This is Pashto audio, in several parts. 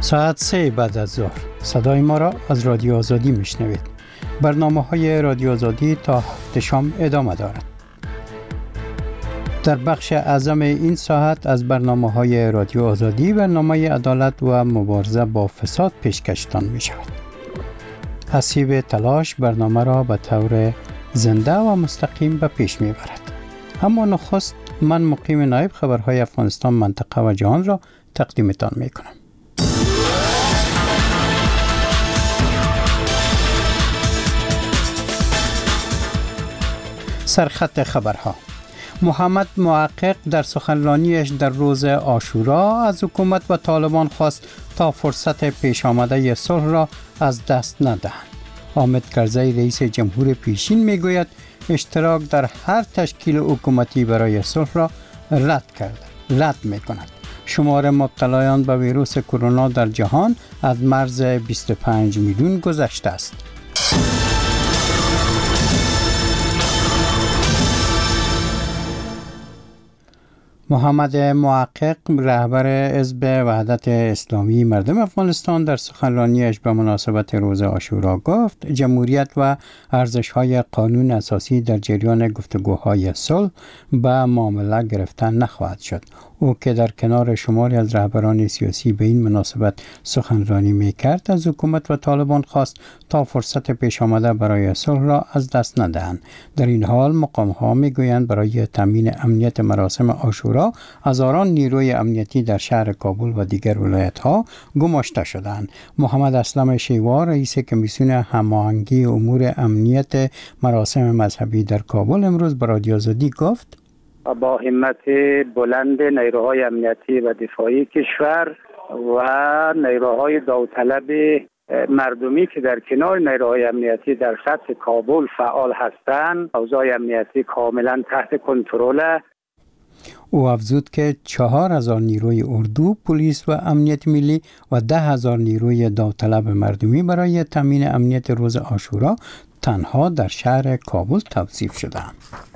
ساعت 3 بعد از ظهر صدای ما را از رادیو آزادی میشنوید. برنامه‌های رادیو آزادی تا هفت شام ادامه دارد. در بخش اعظم این ساعت از برنامه‌های رادیو آزادی برنامه عدالت و مبارزه با فساد پیشکشتان می شود. حسیب تلاش برنامه را به طور زنده و مستقیم به پیش می برد. اما نخست من مقیم نایب خبرهای افغانستان منطقه و جهان را تقدیمتان می کنم. سرخط خبرها. محمد محقق در سخنرانیش در روز عاشورا از حکومت و طالبان خواست تا فرصت پیش آمده صلح را از دست ندهند. حامد کرزی رئیس جمهور پیشین میگوید اشتراک در هر تشکیل حکومتی برای صلح را رد میکند. شمار مبتلایان به ویروس کرونا در جهان از مرز 25 میلیون گذشته است. محمد محقق رهبر حزب وحدت اسلامی مردم افغانستان در سخنرانیش به مناسبت روز عاشورا گفت جمهوریت و ارزش‌های قانون اساسی در جریان گفتگوهای صلح به معامله گرفتن نخواهد شد. او که در کنار شماری از رهبران سیاسی به این مناسبت سخنرانی می‌کرد از حکومت و طالبان خواست تا فرصت پیش آمده برای صلح را از دست ندهند. در این حال مقام‌ها می‌گویند برای تامین امنیت مراسم عاشورا هزاران نیروی امنیتی در شهر کابل و دیگر ولایت‌ها گماشته شدند. محمد اسلم شیوا رئیس کمیسیون هماهنگی امور امنیت مراسم مذهبی در کابل امروز به رادیو آزادی گفت با همت بلند نیروهای امنیتی و دفاعی کشور و نیروهای داوطلب مردمی که در کنار نیروهای امنیتی در سطح کابل فعال هستند، اوضاع امنیتی کاملا تحت کنترل. او افزود که 4000 نیروی اردو، پلیس و امنیت ملی و 10,000 نیروی داوطلب مردمی برای تامین امنیت روز عاشورا تنها در شهر کابل توظیف شدند.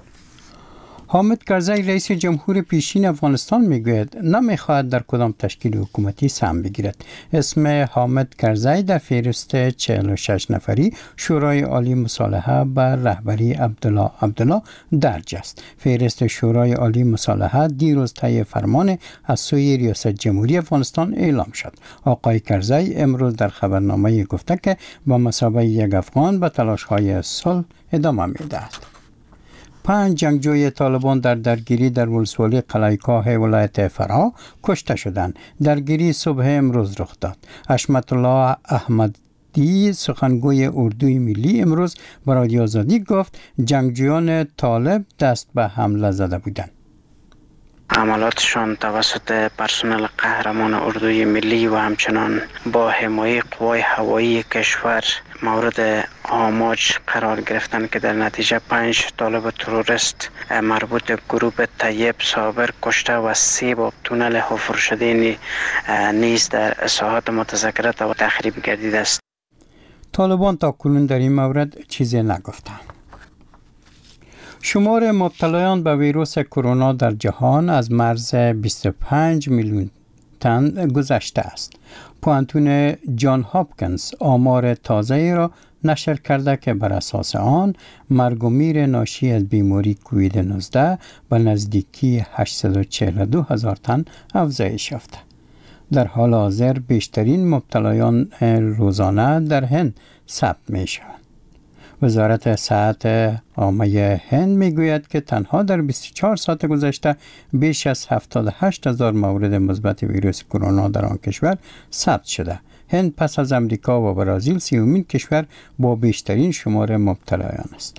حامد کرزی رئیس جمهور پیشین افغانستان میگوید نمیخواهد در کدام تشکیل حکومتی سهم بگیرد. اسم حامد کرزی در فهرست 46 نفری شورای عالی مصالحه به رهبری عبدالله درج است. فهرست شورای عالی مصالحه دیروز طی فرمان از سوی ریاست جمهوری افغانستان اعلام شد. آقای کرزی امروز در خبرنامه گفته که با مثابه یک افغان به تلاش‌های صلح ادامه می‌دهد. 5 جنگجوی طالبان در درگیری در ولسوالی قلعه‌کاه ولایت فرا کشته شدند. درگیری صبح امروز رخ داد. حشمت الله احمدی سخنگوی اردوی ملی امروز به رادیو آزادی گفت جنگجویان طالب دست به حمله زده بودند. عملاتشان توسط پرسنل قهرمان اردوی ملی و همچنان با حمایت قوای هوایی کشور مورد آماج قرار گرفتند که در نتیجه 5 طالب تروریست مربوط به گروه طیب صابر کشته و 3 با تونل حفر شده نیز در ساحات متذکرات و تخریب گردیده است. طالبان تا کنون در این مورد چیزی نگفتند. شمار مبتلایان به ویروس کرونا در جهان از مرز 25 میلیون تن گذشته است. پوانتون جان هاپکینز آمار تازه را نشر کرده که بر اساس آن مرگ و میر ناشی از بیماری کووید 19 به نزدیکی 842,000 تن افزایش یافته. در حال حاضر بیشترین مبتلایان روزانه در هند ثبت می شوند. وزارت صحت عامه هند میگوید که تنها در 24 ساعت گذشته بیش از 78,000 مورد مثبت ویروس کرونا در آن کشور ثبت شده. هند پس از امریکا و برزیل 30مین کشور با بیشترین شمار مبتلایان است.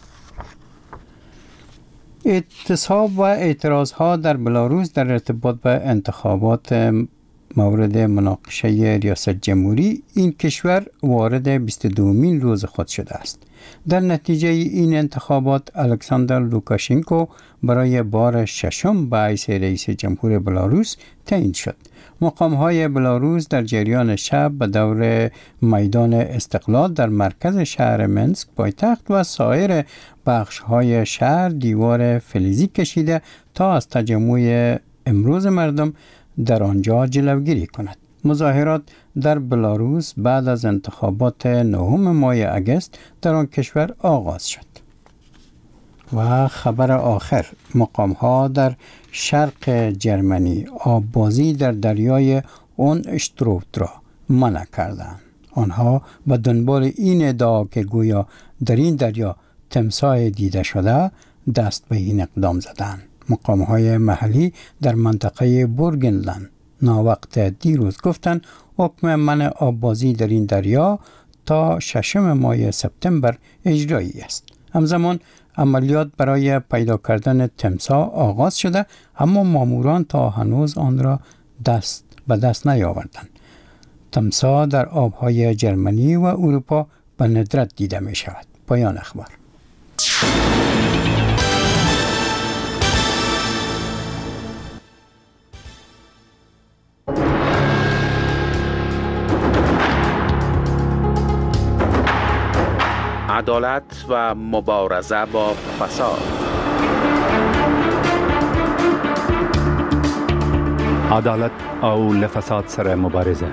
اعتصاب و اعتراضها در بلاروس در ارتباط به انتخابات مورد مناقشه ریاست جمهوری این کشور وارد 22مین روز خود شده است. در نتیجه این انتخابات الکساندر لوکاشنکو برای بار ششم به حیث رئیس جمهور بلاروس تعیین شد. مقام‌های بلاروس در جریان شب به دور میدان استقلال در مرکز شهر منسک پایتخت و سایر بخش‌های شهر دیوار فلزی کشیده تا از تجمع امروز مردم در آنجا جلوگیری کند. مظاهرات در بلاروس بعد از انتخابات 9 ماه اگست در آن کشور آغاز شد. و خبر آخر، مقام‌ها در شرق جرمنی آببازی در دریای اونشتروت را منع کردند. آنها به دنبال این ادعا که گویا در این دریا تمساح دیده شده دست به این اقدام زدند. مقام‌های محلی در منطقه بورگنلند ناوقت دیروز گفتند حکم منع آببازی در این دریا تا 6 ماه سپتامبر اجرایی است. همزمان عملیات برای پیدا کردن تمساح آغاز شده، اما ماموران تا هنوز آن را به دست نیاوردند. تمساح در آبهای جرمنی و اروپا به ندرت دیده می شود. پایان اخبار. عدالت و مبارزه با فساد. عدالت او لفساد سره مبارزه.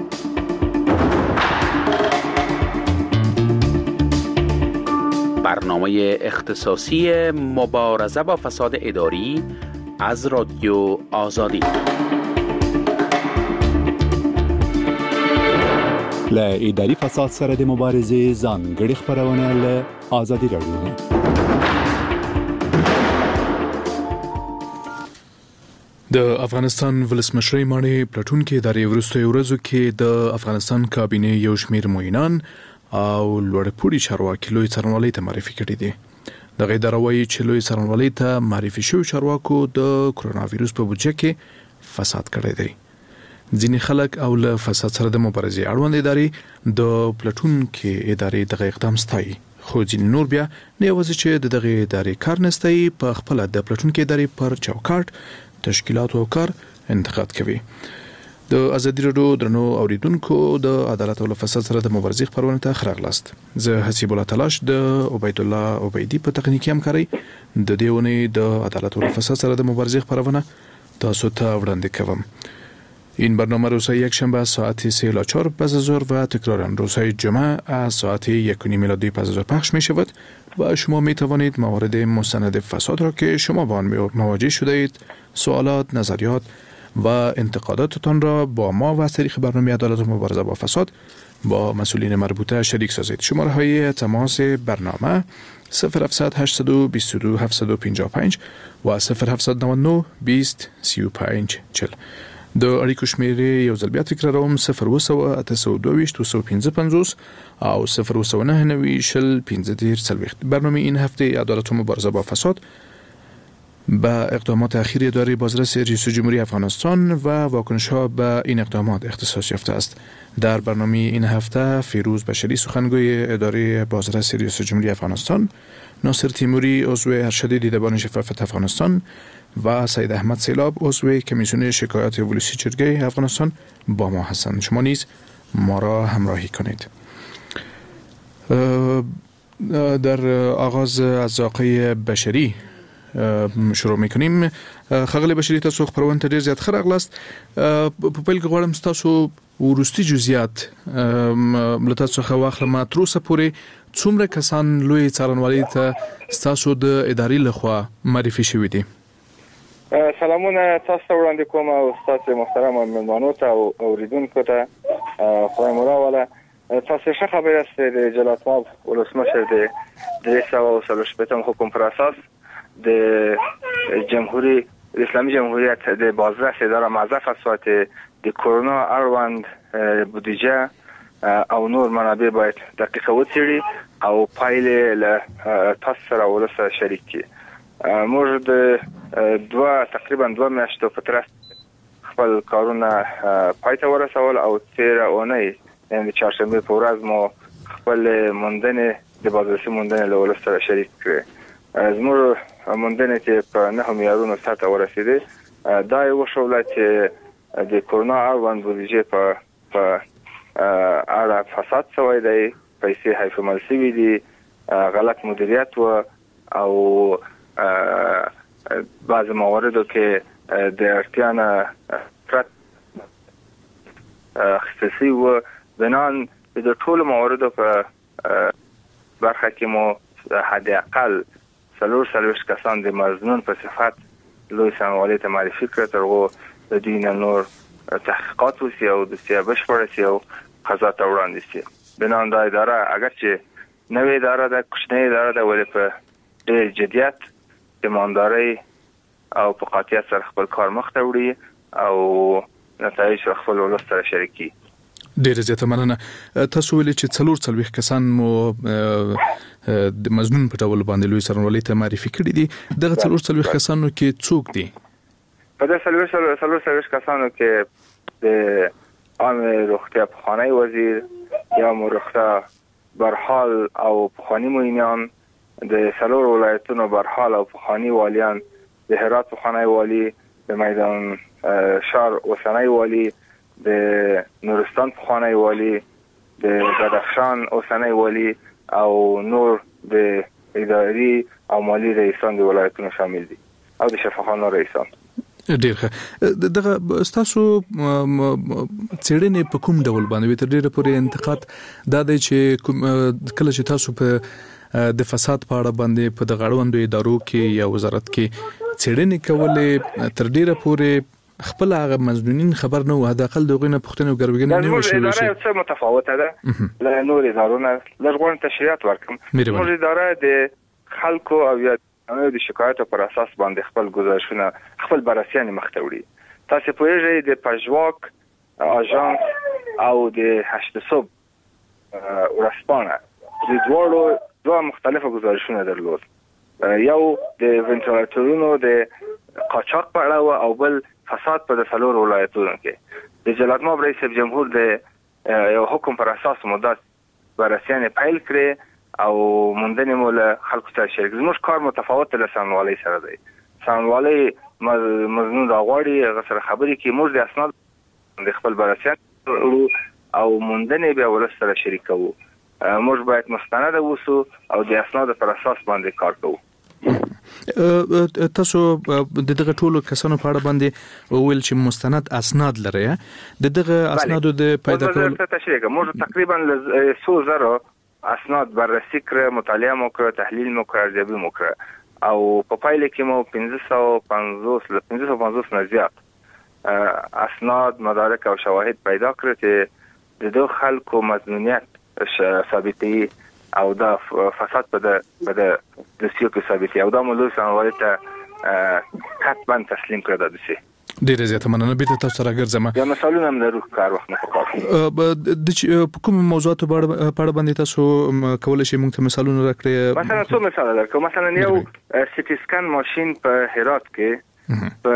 برنامه اختصاصی مبارزه با فساد اداری از رادیو آزادی. ل اداري فساد سره د مبارزې ځانګړي خبرونه له آزادي رادیو. د افغانستان ولسمشر مانی پلاتونکي د وروستي ورځو کې د افغانستان کابینه یو شمیر معینان او لوړپوړي چارواکي لوی څارنوالۍ ته معرفي کړي دي. د غیدروي چې لوی څارنوالۍ ته معرفي شوی چارواکو د کرونا وایروس په بودجه کې فساد کړی دی. ځینې خلک او له فساد سره د مبارزې اړوند ادارې د پلاتون کې ادارې دغه اقدام ستایي، خو ځینې نور بیا نه یوازې چې دغه ادارې کار نه ستایي، په خپل د پلاتون کې ادارې پر چوکاټ تشکیلات او کار انتقاد کوي. د ازادي رادیو درنو اوریدونکو، د عدالت او فساد سره د مبارزې خبرونه ته خراغلاست. زه حسیب الله تلاش د عبید الله عبیدی په تخنیکی همکاري د دیونه د عدالت او فساد سره د مبارزې خبرونه تاسو ته وړاندې کوم. این برنامه روزهای یک شنبه ساعت 3 الی 4 پس از ظهر و تکرارا روزهای جمعه از ساعت 1:30 میلادی پس از ظهر پخش می شود و شما می توانید موارد مستند فساد را که شما با آن مواجه شده اید، سوالات، نظریات و انتقاداتتان را با ما و از طریق برنامه عدالت و مبارزه با فساد با مسئولین مربوطه شریک سازید. شماره های تماس برنامه 0700 822 755 و 0799 20 35 40. د اړیکو شمیرې یو ځل بیا تکراروم 0 822 او 0 برنامه این هفته عدالت و مبارزه با فساد با اقدامات اخیر اداره بازرس رئیس جمهوری افغانستان و واکنش‌ها به این اقدامات اختصاص یافته است. در برنامه این هفته فیروز بشری سخنگوی اداره بازرس رئیس جمهوری افغانستان، ناصر تیموری عضو ارشد دیدبان شفافیت افغانستان و سید احمد سیلاب عضو کمیسیون شکایات ولسی جرگه افغانستان با ما هستند. شما نیز ما را همراهی کنید. در آغاز از آقای بشری شروع میکنیم. خغل بشری تاسو خبرونه ته ډیر زیات خراغلاست. په پیل کې غواړم تاسو ورستي جزئیات لتاسو خو واخلم تر اوسه پورې څومره کسان لوی څارنوالۍ ته تاسو د ادارې لخوا معرفي شوي دي؟ سلامونه تاسو ته وړاندې کوم او تاسو محترم مېلمانو ته او اوریدونکو ته خدای مو راوله. تاسو ښه خبر است د جلات ماب ولسمشر د 330 حکم پر اساس د جمهوری اسلامی جمهوریت د بازرس اداره معذف فساد د کرونا اړوند بودجه او نور منابع باید دقیقه وڅېړي او پایلې له تاسو سره ولسه شریک کړي. موږ د تقریبا 2 میاشتو په تر خپل کارونه پای ته ورسول او 13 اونۍ یعنی چهارشنبه په ورځ مو خپل موندنې د بازرسي موندنې له ولس سره شریک کړې. زموږ موندنې چې په 9 میلیارونو سطح ورسېدې دا یو شغله چې د کرونا اړوند بودجې په اړه فساد شوی دی، پیسې حیف مال شوي دي، غلط مدیریت و او بعض مواردو کې د اړتیا نه پرت خصوصي و بنان به ټول موارد په برخه کې مو حداقل 43 کسان د مظنون په صفت لوی سموالي ته معرفي کړ ترغو د دین نور تحقیقات وسی او د سیاست بشپړ سی او قضا ته وړاندې شي. بنان دا اداره اگرچه نوې اداره ده، کوچنۍ اداره ده، ولی په ډېر جدیت ایمانداري او په قاطعیت سره خپل کار مخ ته وړي او نتایج خپل ولس سره شریکي. ډېر زیاته مننه. تاسو ویلي چې 44 کسان مو د مظنون په ډول باندې لوی سرنوالي ته معرفي کړي دي. دغه 44 کسانو کې څوک دي؟ په دغه 44 کسانو کې د عامه روغتیا پخوانی وزیر یا مرخصه برحال او پخوانی معینان، د سلور ولایتونو برحال او پخوانی والیان، د هرات پخوانی والی، د میدان شهر اوسنی والی، د نورستان پخوانی والی، د بدخشان اوسنی والی او نور د اداري او مالی رئیسان د ولایتونو شامل دي او د شفاخانو رئیسان. ډیر ښه. دغه تاسو څېړنې په کوم ډول باندې تر ډیره پورې انتقاد دا دی چې کله چې تاسو په د فساد په اړه باندې په دغه اړوندو ادارو کې یا وزارت کې څېړنې کولې تر ډیره پورې خپل هغه مظنونین خبر نه و، حداقل دغه نه پوښتنه او ګرځېدنه نه وشي. دا څه متفاوته ده له نور ادارونو. لږ تشریحات ورکم. نور اداره د خلکو او یا د شکایتو پر اساس باندې خپل گزارشونه خپل بررسیان مخته وړي. تاسو پوهیږئ د پژواک اژانس او د 8 صبح ورسپانه د دوه مختلفه گزارشونه درلود. یو د وینټیلیټرونو د قاچاق په اړه او بل فساد په سلور ولایتونو کې. د جلال‌آباد رئیس جمهور د یو حکم پر اساس مدت بررسیان پیل کړي او موندنې مو له خلکو سره شریک. زموږ کار متفاوت له سموالي سره دی. سموالي مظنون راغواړي هغه سره خبرې کوي، موږ د اسناد د خپل بررسیان او موندنې به ولس سره شریکو. موږ باید مستند اوسو او د اسناد پر اساس باندې کار کوو. تاسو د دغه ټولو کسانو په اړه باندې ویل چې مستند اسناد لري. د دغه اسنادو د پیدا کولو تشریح موږ تقریبا 100,000 اسناد بررسی کړ، مطالعه مو کړ، تحلیل مو کړ، ارزیابي مو کړ او په پایله کې مو 550 نه زیات اسناد، مدارک او شواهد پیدا کړ چې د دوه خلکو مظنونیت ثابتي او دا فساد په د سیو کې ثابتي او دا مولوی سموالي ته کتبا تسلیم کړ. د دې ډیره زیاته مننه. بیرته تاسو سره ګرځم. یا مثالونه هم لرو کار وخت نه پکار. په کوم موضوعات په اړه باندې تاسو کولای شئ موږ ته مثالونه راکړئ؟ مثلا څو مثال درکوم. مثلا یو سټي سکان ماشين په هرات کې په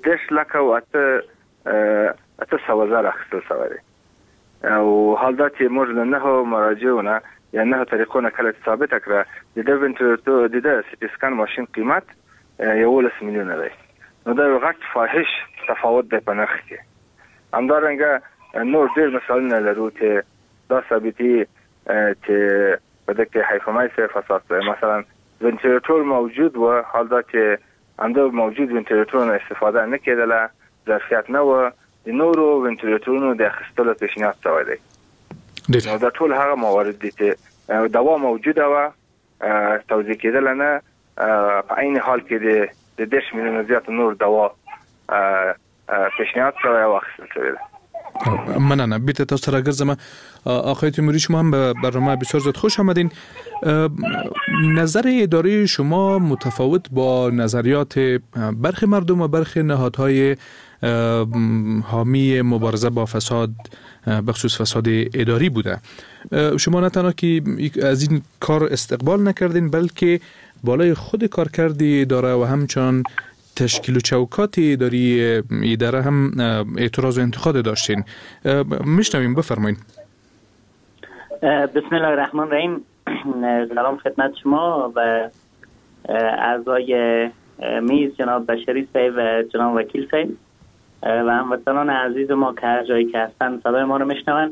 10,08,000 اخیستل شوی دی او حال دا چې موږ له نه مراجعونه یا نه طریقونه کله ثابت کړه د سټي سکان ماشين قیمت 11 میلیون دی. نو دا یو غټ فاحش تفاوت دی په نرخ کې. همدارنګه نور ډېر مثالونه لرو چې دا ثابتي چې په دغه حیفمای سره فساد دی. مثلا وینټیلیټر موجود و، حال دا چې انده موجود وینټیلیټرونو استفاده نه کېدله، ظرفیت نه و، د نورو وینټیلیټرونو د اخیستلو پیشنهاد شوی دی. نو دا ټول هغه موارد دي چې دوا موجوده و، توزیع کېدله نه، په عین حال کې د 10 میلیون زیات نور دوا پیشنهاد شوی او اخیستل شوی دی. مننه. بیرته تاسو سره ګرځم. آقای تیموری شما هم به برنامه بسیار زیاد خوش آمدین. نظر اداره شما متفاوت با نظریات برخی مردم و برخی نهادهای حامی مبارزه با فساد بخصوص فساد اداری بوده. شما نه تنها که از این کار استقبال نکردین بلکه بالای خود کارکرد اداره و همچنان تشکیل و چوکات اداره هم اعتراض و انتقاد داشتین. میشنویم، بفرمایید. بسم الله الرحمن الرحیم. سلام خدمت شما و اعضای میز جناب بشری صاحب و جناب وکیل صاحب و هموطنان عزیز ما که هر جایی که هستن صدای ما رو میشنون.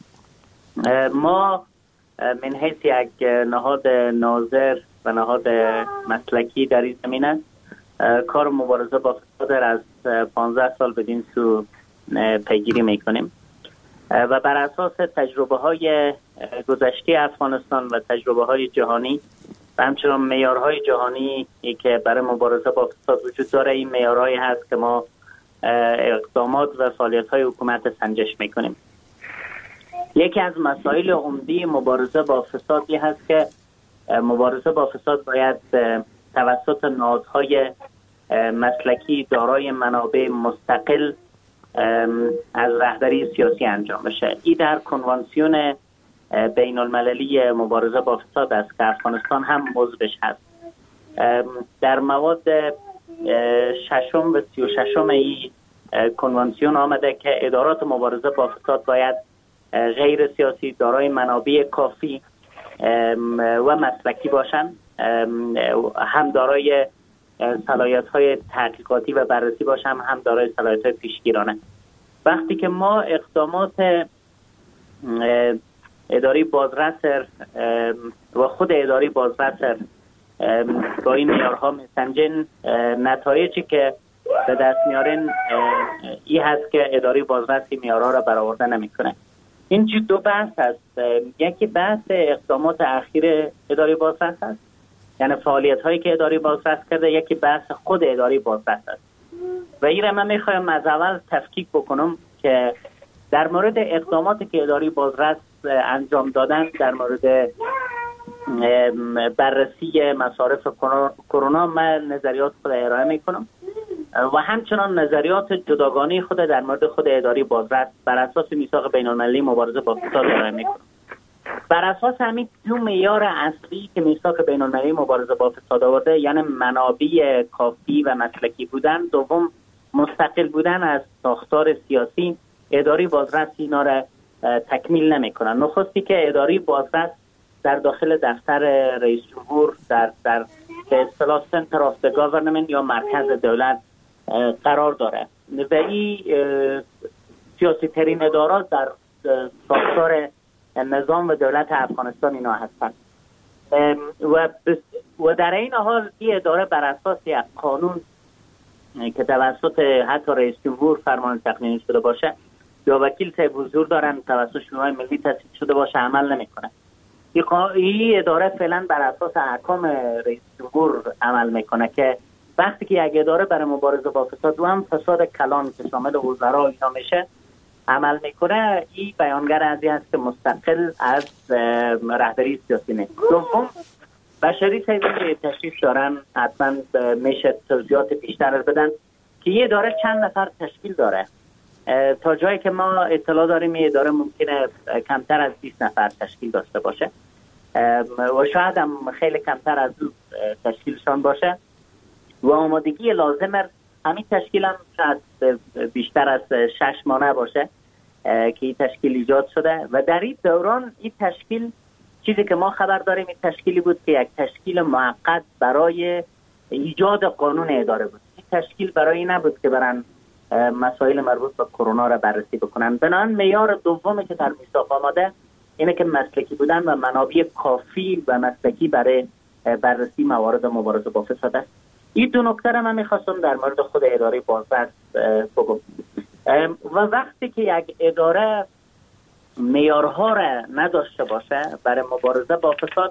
ما من حیث یک نهاد ناظر و نهاد مسلکی در این زمینه کار مبارزه با فساد از 15 سال بدین سو پیگیری میکنیم و بر اساس تجربه های گذشته افغانستان و تجربه های جهانی و همچنان معیارهای جهانی که برای مبارزه با فساد وجود داره، این معیارهایی هست که ما اقدامات و فعالیت‌های حکومت سنجش میکنیم. یکی از مسائل عمده مبارزه با فساد هست که مبارزه با فساد باید توسط نهادهای مسلکی دارای منابع مستقل از رهبری سیاسی انجام بشه. این در کنوانسیون بین المللی مبارزه با فساد است که افغانستان هم عضوش هست. در مواد 6 و 36 این کنوانسیون آمده که ادارات مبارزه با فساد باید غیر سیاسی، دارای منابع کافی و مسلکی باشند، هم دارای صلاحیت‌های تحقیقاتی و بررسی باشند، هم دارای صلاحیت‌های پیشگیرانه. وقتی که ما اقدامات اداری بازرس و خود اداری بازرس با این معیارها میسنجین، نتایجی که به دست میارن این هست که اداری بازرس این معیارها را برآورده نمیکنه. این دو بحث هست. یکی بحث اقدامات اخیر اداری بازرس هست، یعنی فعالیت هایی که اداری بازرس کرده. یکی بحث خود اداری بازرس هست و این را من میخوایم از اول تفکیک بکنم که در مورد اقداماتی که اداری بازرس انجام دادن در مورد بررسی مصارف کرونا من نظریات خود ارائه میکنم و همچنان نظریات جداگانه خود در مورد خود اداری بازرس بر اساس میثاق بین المللی مبارزه با فساد ارائه میکنم. بر اساس همین دو معیار اصلی که میثاق بین المللی مبارزه با فساد آورده، یعنی منابع کافی و مسلکی بودن، دوم مستقل بودن از ساختار سیاسی، اداری بازرس اینا را تکمیل نمیکنن. نخستی که اداری بازرس در داخل دفتر رئیس جمهور در به اصطلاح سنتر آف د گاورنمنت یا مرکز دولت قرار داره و این سیاسی ترین ادارات در ساختار نظام و دولت افغانستان اینا هستند و در این حال این اداره بر اساس یک قانون که توسط حتی رئیس جمهور فرمان تقنینی شده باشه یا وکیل صاحب حضور دارن توسط شورای ملی تصویب شده باشه عمل نمیکنه. این اداره فعلا بر اساس احکام رئیس جمهور عمل میکنه که وقتی که یک اداره برای مبارزه با فساد و هم فساد کلان که شامل وزرا اینا میشه عمل میکنه، این بیانگر از این هست که مستقل از رهبری سیاسی نیست. دوم، بشری صاحب تشریف دارن، حتما میشه توضیحات بیشتر بدن که یه اداره چند نفر تشکیل داره. تا جایی که ما اطلاع داریم یه اداره ممکنه کمتر از 20 نفر تشکیل داشته باشه و شاید هم خیلی کمتر از اون تشکیلشان باشه و آمادگی لازم همین تشکیل هم شاید بیشتر از 6 ماه باشه که این تشکیل ایجاد شده و در این دوران این تشکیل، چیزی که ما خبر داریم، این تشکیلی بود که یک تشکیل موقت برای ایجاد قانون اداره بود. این تشکیل برای نبود که برن مسائل مربوط به کرونا را بررسی بکنن. بنابراین معیار دومی که در میثاق آمده اینه که مسلکی بودن و منابع کافی و مسلکی برای بررسی موارد مبارزه با فساد است. این دو نکته را من می‌خواستم در مورد خود اداره بازرس بگم. و وقتی که یک اداره معیارها را نداشته باشه برای مبارزه با فساد،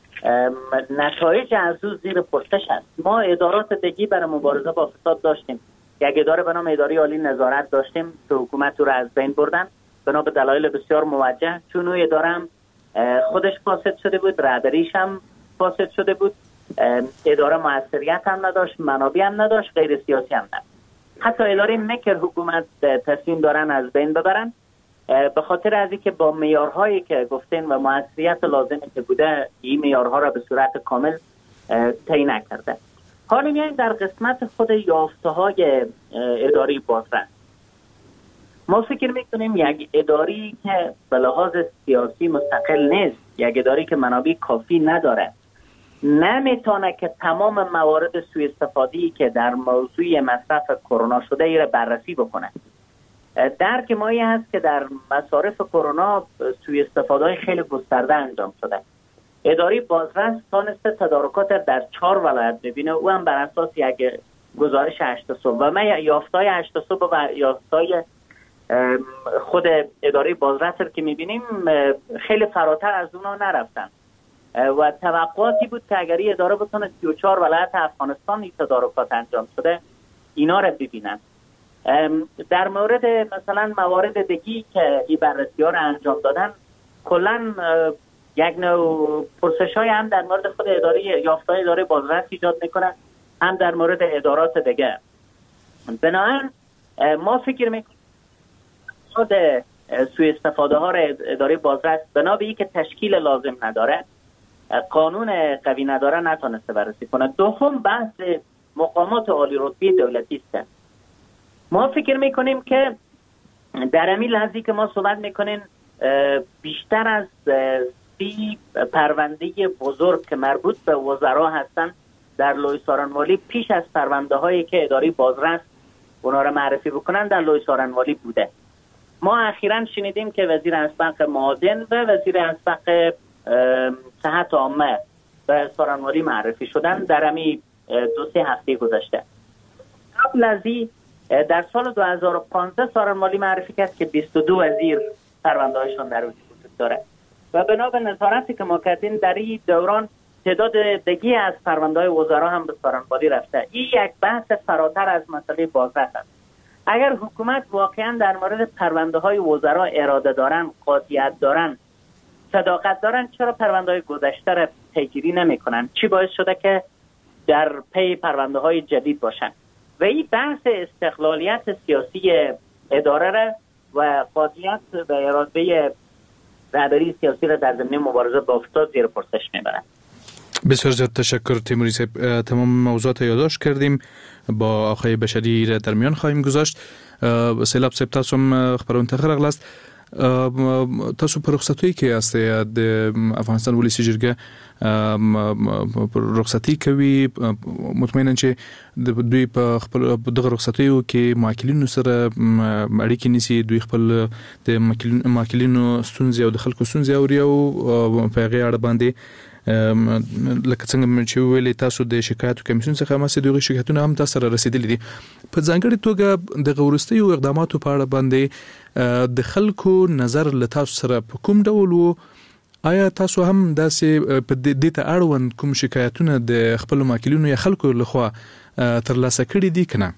نتایج از او زیر پرسش است. ما ادارات دیگه برای مبارزه با فساد داشتیم. یک اداره به نام اداره عالی نظارت داشتیم که حکومت رو از بین بردن بنا به دلایل بسیار موجه، چون اون اداره هم خودش فاسد شده بود، رهبریش هم فاسد شده بود، اداره موثریت هم نداشت، منابع هم نداشت، غیر سیاسی هم نداشت. حتی اداره مکر حکومت تصمیم دارن از بین ببرن به خاطر از اینکه با معیارهایی که گفتین و موثریت لازمی که بوده این معیارها را به صورت کامل طی نکرده. حالا میایم در قسمت خود یافته‌های اداری بازرس. ما فکر میکنیم یک اداری که به لحاظ سیاسی مستقل نیست، یک اداری که منابع کافی نداره، نمیتونه که تمام موارد سوء استفاده‌ای که در موضوع مصرف کرونا شده ای را بررسی بکنه. درک ما این هست که در مصارف کرونا سوء استفاده‌های خیلی گسترده انجام شده. اداره بازرس تانسته تدارکات در 4 ولایت ببینه، او هم بر اساس یک گزارش 8 صبح و من یافته‌های 8 صبح و یافته‌های خود اداره بازرس که میبینیم خیلی فراتر از اونا نرفتن و توقعاتی بود که اگر این اداره بتونه 34 ولایت افغانستان این تدارکات انجام شده اینا رو ببینن. در مورد مثلا موارد دیگی که این بررسی ها رو انجام دادن کلا یک نوع پرسش های هم در مورد خود اداره یافته‌های اداره بازرس ایجاد میکنه، هم در مورد ادارات دیگه. بنابراین ما فکر میکنیم خود سوء استفاده ها را اداره بازرس بنا به اینکه تشکیل لازم نداره، قانون قوی نداره، نتونسته بررسی کنه. دوم بحث مقامات عالی رتبه دولتی است. ما فکر میکنیم که در همین لحظه که ما صحبت میکنیم بیشتر از 30 پرونده بزرگ که مربوط به وزرا هستن در لوی سارنوالی پیش از پرونده هایی که اداره بازرس اونا رو معرفی بکنن در لوی سارنوالی بوده. ما اخیراً شنیدیم که وزیر اسبق معادن و وزیر اسبق صحت عامه به سارنوالی معرفی شدن در همین 2-3 هفته گذشته. قبل از این در سال 2015 سارنوالی معرفی کرد که 22 وزیر پرونده هایشان در وجود داره و بنا به نظارتی که ما کردیم در این دوران تعداد دیگه از پرونده های وزرا هم به سارنوالی رفته. این یک بحث فراتر از مسئله بازرس است. اگر حکومت واقعا در مورد پرونده های وزرا اراده دارن، قاطعیت دارن، صداقت دارن، چرا پرونده های گذشته را پیگیری نمی کنن؟ چی باعث شده که در پی پرونده های جدید باشن؟ و این بحث استقلالیت سیاسی اداره را و قاطعیت و اراده رهبری سیاسی را در زمینه مبارزه با فساد زیر پرسش میبرن. بسیار زیاد تشکر تیموری صاحب. تمام موضوعات یادداشت کردیم، با آقای بشری را در میان خواهیم گذاشت. سیلاب صاحب تاسو هم خبرونه تخرغلاست. تاسو په رخصتۍ کې یاستئ د افغانستان ولسی جرګه رخصتۍ کوي، مطمئنا چې دوی په خپل دغه رخصتیو کې ماکلینو سره اړیکې نیسي، دوی خپل د ماکلینو ستونزې او د خلکو ستونزې اوري او په هغې اړه باندې لکه څنګه چې ویلې تاسو د شکایتو کمیسیون څخه ماسه دغه شکایتونه هم تاسو سره رسیدلې دي. په ځانګړي توګه د وروستیو اقداماتو په اړه باندې د خلکو نظر له تاسو سره په کوم ډول وو؟ آیا تاسو هم داسې په دې ته اړوند کوم شکایتونه د خپل ماکلینو یا خلکو لخوا ترلاسه کړي دي کنه؟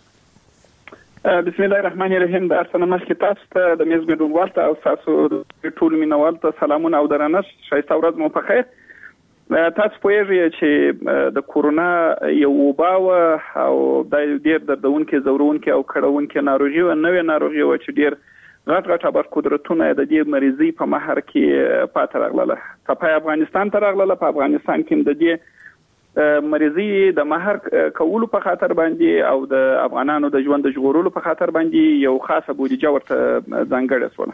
بسم الله الرحمن الرحیم. د ارسنه مخکې تاسو ته د میز ګډونوال ته او تاسو ټول مینوال ته سلامونه او درنښت. ښایسته ورځ مو په خیر. تاسو پوهیږئ چې د کورونا یو وبا او د ډېر دردونکې زورونکې او کړهونکې ناروغي و، نوې ناروغي و چې ډېر غټ ابر قدرتونه د دې مریضي په مهر کې پاتې راغله. په افغانستان ته راغله. په افغانستان کې د دې مریضي د مهر کولو په خاطر باندې او د افغانانو د ژوند د ژغورلو په خاطر باندې یو خاصه بودیجه ورته ځانګړې شوه.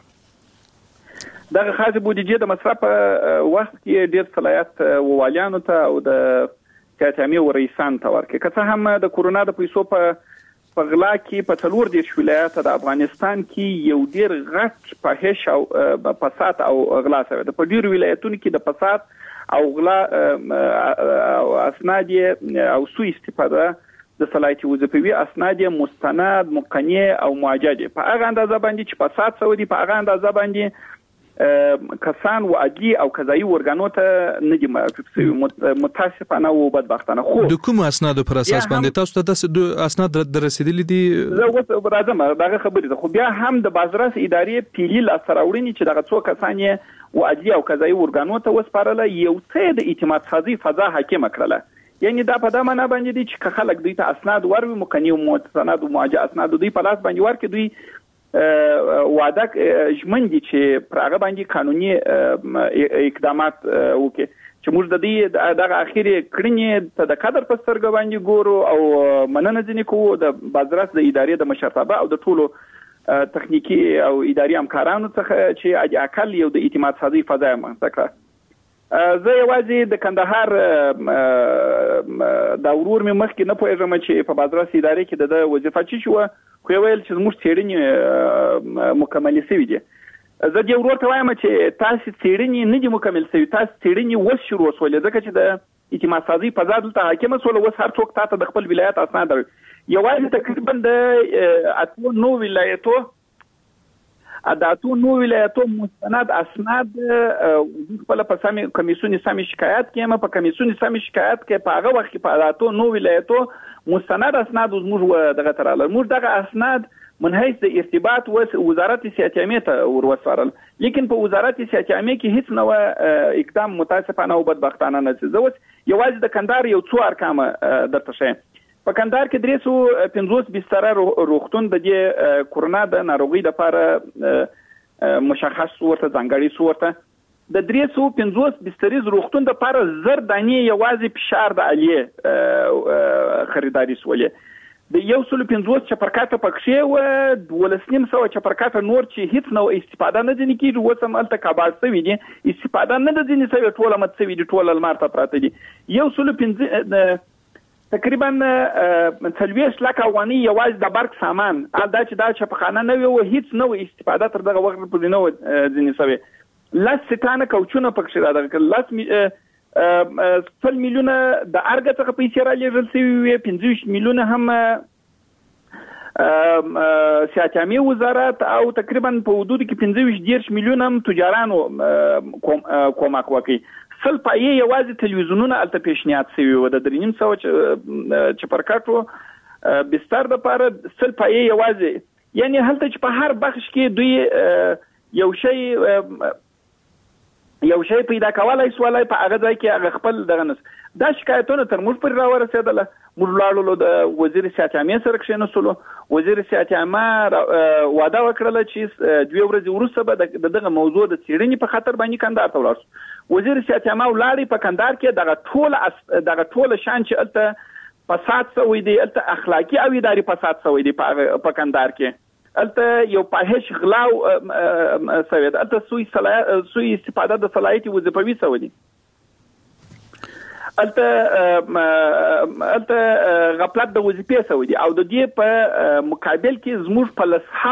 دغه خاصه بودیجه د مصرف وخت کې ډېر صلاحیت والیانو ته او د کاتامي ورئیسان ته ورکړي. که څه هم د کورونا د پیسو په غلا کې په 40 ولایت د افغانستان کې یو ډېر غټ فاحش او فساد او غلا شوی د په ډېرو ولایتونو کې د فساد او غلا او اسناد او سوء استفاده د صلاحیتي وظیفوي اسناد مستند مقنع او معجد په هغه اندازه باندې چې فساد سعودي په هغه اندازه باندې کسان و عدلی او قضایي ورګانو ته نه دي معرفي شوي، متاسفانه او بدبختانه. خو د کوم اسنادو پر اساس باندې تاسو ته د اسناد در رسیدلي دي؟ زه اوس راځم دغه خبرې ده. خو بیا هم د بازرس ادارې پیلي لاسته راوړنې چې دغه څو کسان یې و عدلی او قضایي ورګانو ته وسپارله یو څه د اعتماد سازي فضا حاکمه کړله. یعنی دا په دا معنا باندې دي چې خلک دوی ته اسناد وروي، مقنع مستند او معجد اسناد دوی په لاس باندې ورکړي، دوی وعده ژمن دي چې پر هغه باندې قانوني اقدامات وکړي چې موږ د دې دغه اخیری کړنې ته د قدر په سترګه باندې ګورو او مننه ځنې کوو د بازرس د ادارې د مشرتابه او د ټولو تخنیکی او اداري همکارانو څخه چې اجي اقل یو د اعتماد سازي فضا منځته کړه. زه یوازې د کندهار د ورور مې مخکې نه پوهېږم چې په بازرس ادارې کې د وظیفه چی شو، خو ویل چې موږ څېړنې مکمل شوي دي. زه دې ورور ته وایم چې تاسو څېړنې نه دي مکمل شوي، تاسو څېړنې اوس شروع شولې ځکه چې د اعتماد سازي فضا دلته حاکمه شوله. اوس هر څوک تاسو د خپل ولایت اسناد یوازې تقریبا د 9 ولایتو د اتو نو ولایتو مستند اسناد خپل په سمي کمیسیون سمي شکایت کېم په کمیسیون سمي شکایت کې په هغه وخت کې په اتو نو ولایتو مستند اسناد موږ دغه تراله موږ دغه اسناد من حيث د ارتباط وزارت صحت عامه ته ورسپارل لیکن په وزارت صحت عامه کې هیڅ نو اقدام متاسفانه او بدبختانه نه څه زوس یوازې د کندهار یو څو ارقام درته شي په کندهار کې 350 بستر روغتون د دې کورونا د ناروغي لپاره مشخص ورته ځانګړي صورت د 350 بستریز روغتون د لپاره زر دانې یوازې فشار د عالیه خریداري سولې د 150 چپرکاته پکښې و 1200 چپرکاته نور چې هیڅ نو استفاده نه دي کیږي وسم الته کابل سوي دي استفاده نه دي سوي ټوله مت سوي دي ټوله المارته پراته دي 150 تقریبا 30 لک اوانی یوازې د برق سامان دا چې دا چپخانه نه وي هیڅ نو استفاده تر دغه وخت په نو ځنی سوي لاس ستانه کوچونه پکښې راځي لاس 1 میلیونه د ارګ څخه پیسې را لېږل شوي 15 میلیونه هم صحت عامه وزارت او تقریبا په حدود کې 15 میلیونه هم تجارانو کومک وکړي سل پایې یوازې تلویزیونونه الته پیشنهاد شوي و د 300 چپرکاټو بستر د لپاره سل پایې یوازې یعنی هلته چې په هر بخش کې دوی یو شی پیدا کولای سوالای په هغه ځای کې هغه خپل دغه نس دا شکایتونه تر موږ پر راورسېدله موږ لاړو د وزیر صحت عامه سره کښېنستلو وزیر صحت عامه وعده وکړه چې 2 ورځې وروسته به دغه موضوع د څېړنې په خاطر باندې کندهار ته ولاړ وزیر صحت عامه ولاړی په کندهار کې دغه ټول شان چې الته فساد سوی دی الته اخلاقی او اداري فساد سوی دی په کندهار کې الته یو پاهش غلاو سوید الته سوی استفاده د صلاحیت وظیفوي سوی دي الته غفلت د وظیفې سوی دي او د دې په مقابل کې زموږ په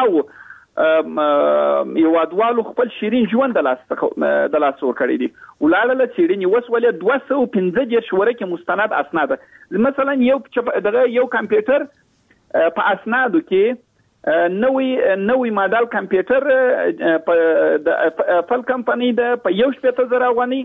لسحاو یو ادوالو خپل شیرین ژوند د لاس ورکړی دي ولاړه چیرې وسولې 215 ورکه مستند اسناد مثلا یو کمپیوټر په اسنادو کې نوې ماډل کمپیوټر په فل کمپنی د په 1.0 غونی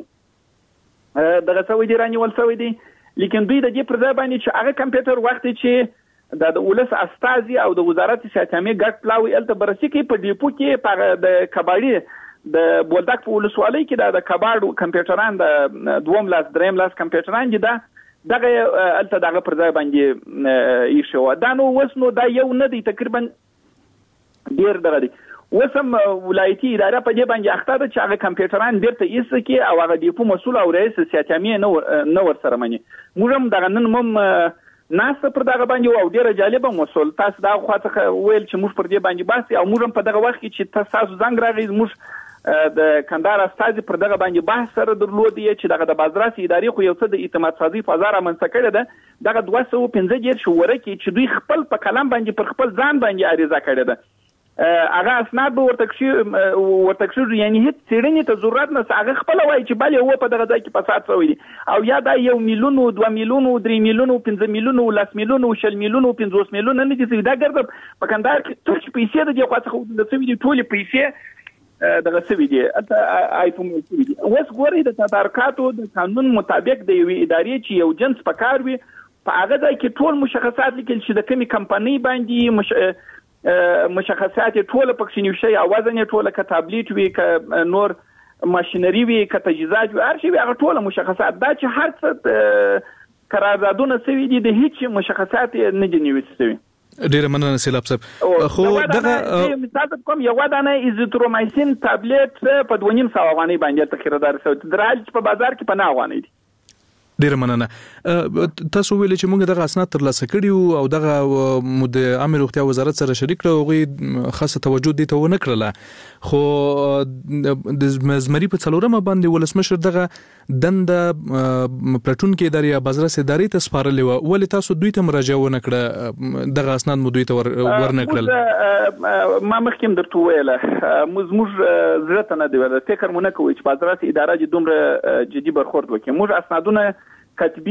دغه سوي دي رانیول سوي دي لیکن دوی د دې پر ځای باندې چې هغه کمپیوټر وخت چې د ولس استازي او د وزارت صحت عامه ګډ پلاوي الته برسي کې په ډیپو کې په د کباړي د بولدک په ولسوالۍ کې د کباړو کمپیوټران د 2 لاس 3 لاس کمپیوټران دي دغه الته دغه پر ځای باندې ایښو دا نو وسنو دا یو نه دی تقریبا ډیر دغه دی وسم ولایتي اداره په دې باندې اخته ده چې هغه کمپیوټران بیرته ایسته کې او هغه دیپو مسؤل او رئیس صحت عامه نو ور سره مني موږ هم دغه نن مم ناس پر دغه باندې او ډیره جالبه مسؤل تاسو دا خواته ویل چې موږ پر دې باندې باسي او موږ هم په دغه وخت کې چې تاسو زنګ راغی موږ د کندهار استاد پر دغه باندې بحث سره درلودي چې دغه د بازرسي ادارې خو یو څه د اعتماد سازي فضا رامنځته کړې ده دغه 215 شوره کې چې دوی خپل په کلام باندې پر خپل ځان باندې عریضه کړې ده هغه اسناد به ورته کشو یعنی هیڅ څېړنې ته ضرورت نه هغه خپل وایي چې بل یو په دغه ځای کې فساد شوی دي او یا دا 1 میلیون 2 میلیون 3 میلیون 5 میلیون 10 میلیون 6 میلیون 50 میلیون نه دي دا ګرځي په کندهار کې ټول پیسې د دې خاصه خو د سوي دي ټول پیسې دغه سوي دي آیفون سوي دي اوس ګورئ د تدارکاتو د قانون مطابق د یو ادارې چې یو جنس پکار وي په هغه ځای کې ټول مشخصات لیکل چې د کومې کمپنۍ باندې مشخصات ټول پکښې نیوشي او وزن ټول ک تابلیټ وی ک نور ماشينري وی ک تجهیزات وی هر شي هغه ټول مشخصات دا چې هر څه قراردادونه سوي دي د هیڅ مشخصات نه دي نیول شوی ډیر مننه سیلاب صاحب خو دغه مثال کوم یو ودانه ایزوترومایسین تابلیټ په 2.5 افغانۍ باندې تخیردار شو درال په بازار کې په 9 افغانۍ دي ډیر مننه تاسو ویل چې موږ دغه اسناد ترلاسه کړیو او دغه د عامه روغتیا وزارت سره شریک کړو غوي خاصه توجه دي ته ونه کړله خو د زمری په څلورمه باندې ولسمشر دغه دند پلاتون کې ادارې بازرس ادارې ته سپارلې و ولې تاسو دوی ته مراجعه ونه کړه دغه اسناد مو دوی ته ورنه کړل ما مخکې درته ویله موږ زړه نه دی ویل فکر مونږ کوي چې بازرس اداره د دومره جدي برخورد وکړي موږ اسنادونه کتبي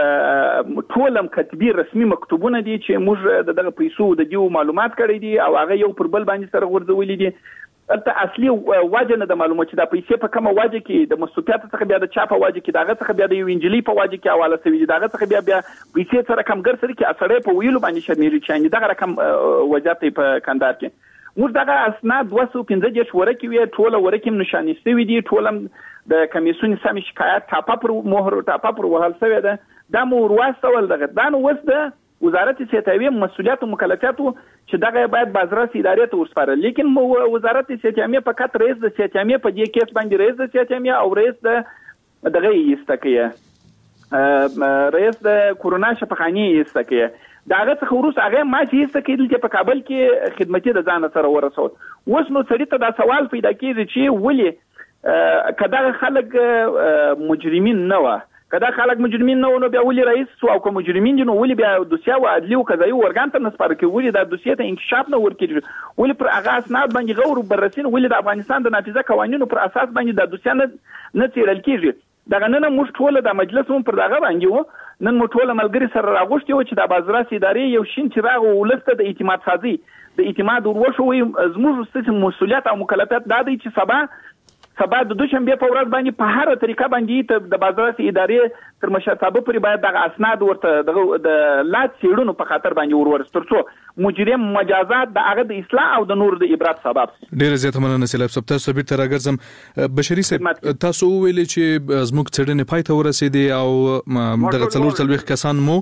ټولم کتبي رسمي مکتوبونه دي چې موږ دغه پیسو د دیو معلومات کړی دي او هغه یو پر بل باندې سره ورځولې دي البته اصلي وجه نه د معلومه چې د پیسې په کومه وجه کې د مسولیت څخه بیا د چا په وجه کې دغه څخه بیا د یو انجلی په وجه کې حواله شوی دي دغه څخه بیا پیسې سره کم ګر سره کې اثرې په ویلو باندې شمیري چې دغه رقم وجه په کندهار کې موږ دغه اسناد 215 ورکې وی ټوله ورکې نشانه شوی دي ټوله د کمیسیون سم شکایت ټاپه پر مهر ټاپه پر وهل شوی ده د مور واستول دغه دا نو وس د وزارت صحت مسؤلیت او مکلفیاتو چې دغه باید بازرسي ادارې ته ورسپارل لیکن وزارت صحت په کټ رئیس د صحت په دې کیس باندې رئیس د صحت او رئیس د دغه یستکیه رئیس د کورونا شفاخانه یستکیه داغه څخه وروسته هغه ما چې څه کېدل چې په کابل کې خدمتي د ځان سره ورسول اوس نو سړی ته دا سوال پیدا کیږي چې ولې کدا خلک مجرمین نه و کدا خلک مجرمین نه نو بیا ولې رئیس او کوم مجرمین نو ولې بیا دوسیه او عدلی او قضایي ورګان ته نسپار کوي ولې دا دوسیه ته انکشاف نه ورکړي ولې پر هغه اسناد باندې غور بررسین ولې د افغانستان د نافذه قوانینو پر اساس باندې د دوسیه نه څیړل کیږي دغه نن موږ ټول د مجلس هم پر دغه باندې وو نن موږ ټول ملګری سره راغوښتي و چې د بازرسي ادارې یو شین چراغ ولسته د اعتماد سازي د اعتماد ورشو زموږ ستاسو مسؤلیت او مکلفیت دا دی چې سبا د دوشنبه په ورځ باندې په هر طریقه باندې د بازرسي ادارې تر مشرتابه پورې باید دغه اسناد ورته د لات سیړونو په خاطر باندې ورستر څو مجرم مجازات د هغه د اصلاح او د نور د عبرت سبب ډیر زیات مننه سیلاب صاحب تاسو به تر راګرځم بشری صاحب تاسو ویلي چې زموږ څېړنې پای ته ورسېدي او دغه څلور کسان مو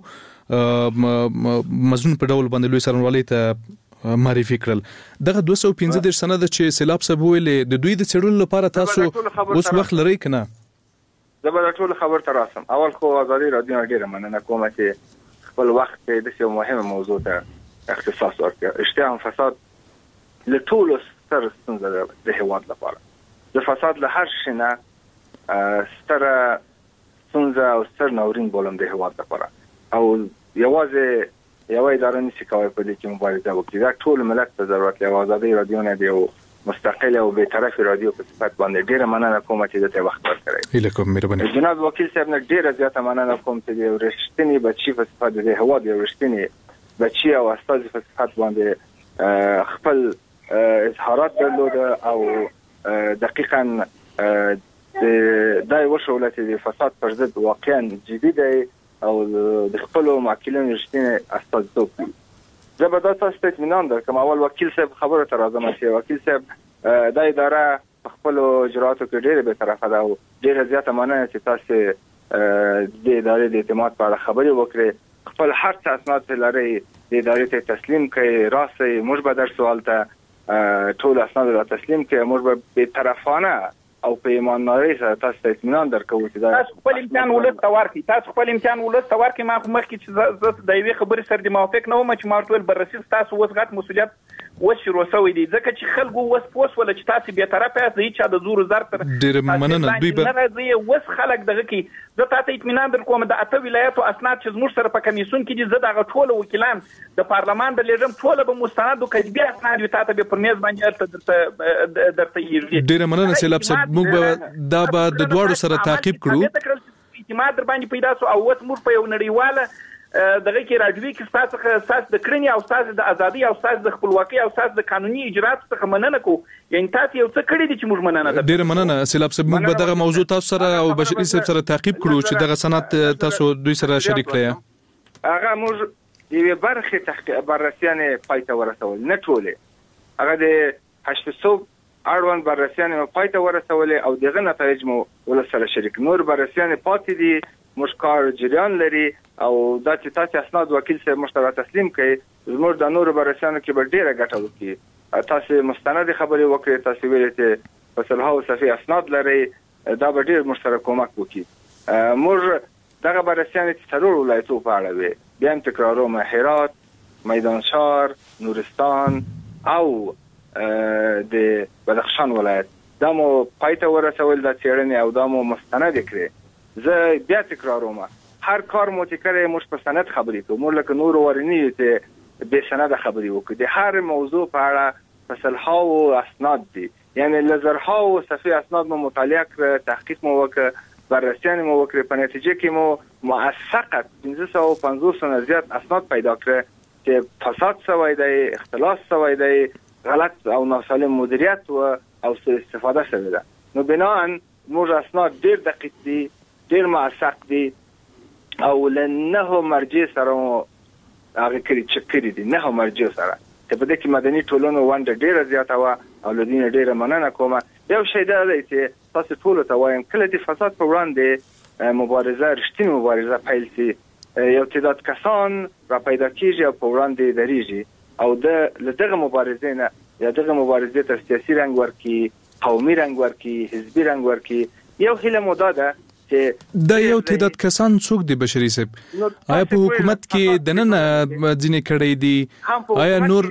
مزون په ډول باندې لوی سرنوالي ته معرفي کړل دغه 215 سند چې سیلاب صاحب ویلې د دوی د څېړلو لپاره تاسو اوس وخت لرئ کنه زبر ټول خبر تر راسم اول خو ازادي رادیو ډیره مننه کوم چې خپل وخت د یو مهمه موضوع ته اختصاص ورکړ اشتهام فساد له ټول ستر ستونزه د هیواد لپاره د فساد له هر شي نه ستر ستونزه او ستر ناورین بولم د هیواد لپاره او یوازې یو اداره نشي کولای په دې کې مبارزه وکړي دا ټول ملت ته ضرورت لري ازادي رادیو نه دی او مستقله او به طرف رادیو په صفت باندې ډیره مننه کوم چې د وخت ورکړی هیله کوم مهرباني جناب وکیل صاحب نه ډیره زیاته مننه کوم چې د رښتینی بچی په صفت د هواد یو رښتینی بچی او استاد په صفت باندې خپل اظهارات درلود او دقیقاً د دای وشولت د فساد پر ضد واقعا جدي دی او د خپل معقولین رښتینی استازیتوب کوي زبردست تاسو اطمینان درکوم اول وکیل صاحب خبره تر راځم چې وکیل صاحب د اداره خپل اجراتو کې ډېر به طرفه ده او ډېر زیاته مننه چې تاسو د ادارې د اعتماد په اړه خبرې وکړې خپل هر څه اسناد لري د ادارې ته تسلیم کړئ راسي موږ به در سوال ته ټول اسناد را تسلیم کړئ موږ به به طرفانه او په ایمانداري سره تاسو اطمینان درکوو چې تاسو خپل امتحان ولست ورکړئ تاسو خپل امتحان ولست ورکړئ ما مخکې چې د یوې خبرې سره د موافق نه وم چې ما ټول بررسي تاسو اوس غټ مسؤلیت اوس شروع شوی دی ځکه چې خلکو اوس پوس ولا چې تاسو به طرفه یاست هیڅ د زور زر تر ډیر مننه دوی به نه اوس خلک دغه کې زه تاسو اطمینان درکوم د اته ولایتو اسناد چې زموږ سره په کمیسیون کې دي زه دغه ټول وکیلان د پارلمان د لیډم ټول به مستند او کتبي اسناد وي تاسو به پر میز باندې درته یې ډیر مننه سیلاب صاحب موږ دا به د دوړو سره تعقیب کړو اعتماد در باندې پیدا سو او اوس موږ په یو نړیواله دغه کې راځي چې تاسو د کړنی او تاسو د ازادي او تاسو د خپلواکۍ او تاسو د قانوني اجرات څخه مننه کو یعنی تاسو یو څه کړی دي چې موږ مننه ډیر مننه سیلاب صاحب موږ به دغه موضوع تاسو سره او بشری صاحب سره تعقیب کړو چې دغه سند تاسو دوی سره شریک کړئ هغه موږ یوه برخه تحقیق بررسیان پایته ورسول نه ټوله هغه د 800 اړوند بررسیان پایته ورسول او دغه نتایج مو ول سره شریک نور بررسیان پاتې دي مشکار جریان لري او دا چې تاسو اسناد وکیل سره مشترک تسلیم کړئ زموږ د نور بررسیانو کې به ډیره ګټه وکړي تاسو مستند خبرې وکړئ تاسو ویل چې په سلهاو صفحې اسناد لري دا به ډیر مشترک کومک وکړي موږ دغه بررسیان چې څلور ولایتو په اړه وي بیا تکراروم هرات میدانشهر نورستان او د بدخشان ولایت دا مو پایته ورسول د چیرنې او دا مو مستند کړی زه بیا تکراروم هر کار مو چې کړی موږ په سند خبرې کوو موږ لکه نور ورنی چې به سند خبرې وکړو د هر موضوع په اړه فصلهاو اسناد دي یعنی لزرهاو صفحې اسناد مو مطالعه کړ تحقیق مو وکړ بررسیان مو وکړ په نتیجه کې مو موثقه 1550 نه زیات اسناد پیدا کړ چې فساد شوی دی اختلاس شوی دی غلط او ناسالم مدیریت و او سوء استفاده شده ده. نو بناهن موږ اسناد ډیر دقیق دي، ډیر موثق دي او له 9 مرجع سره هغه چک کړي دي، 9 مرجع سره. ته په دې کې مدني ټولنو ونډه ډیره زیاته وه او له دې نه ډیره مننه کوم. یو شی دا دی چې تاسو ټولو ته وایم، کله د فساد په وړاندې مبارزه، رښتینې مبارزه پیل شي، یو تعداد کسان را پیدا کیږي او په وړاندې درېږي او له دغه مبارزې نه یا دغه مبارزې ته سیاسي رنګ ورکړي، قومي رنګ ورکړي، حزبي رنګ ورکړي. یو هیله مو دا ده چې دا یو تعداد کسان څوک دي بشري صاحب؟ آیا په حکومت کې دننه ځینې کړي دي؟ آیا نور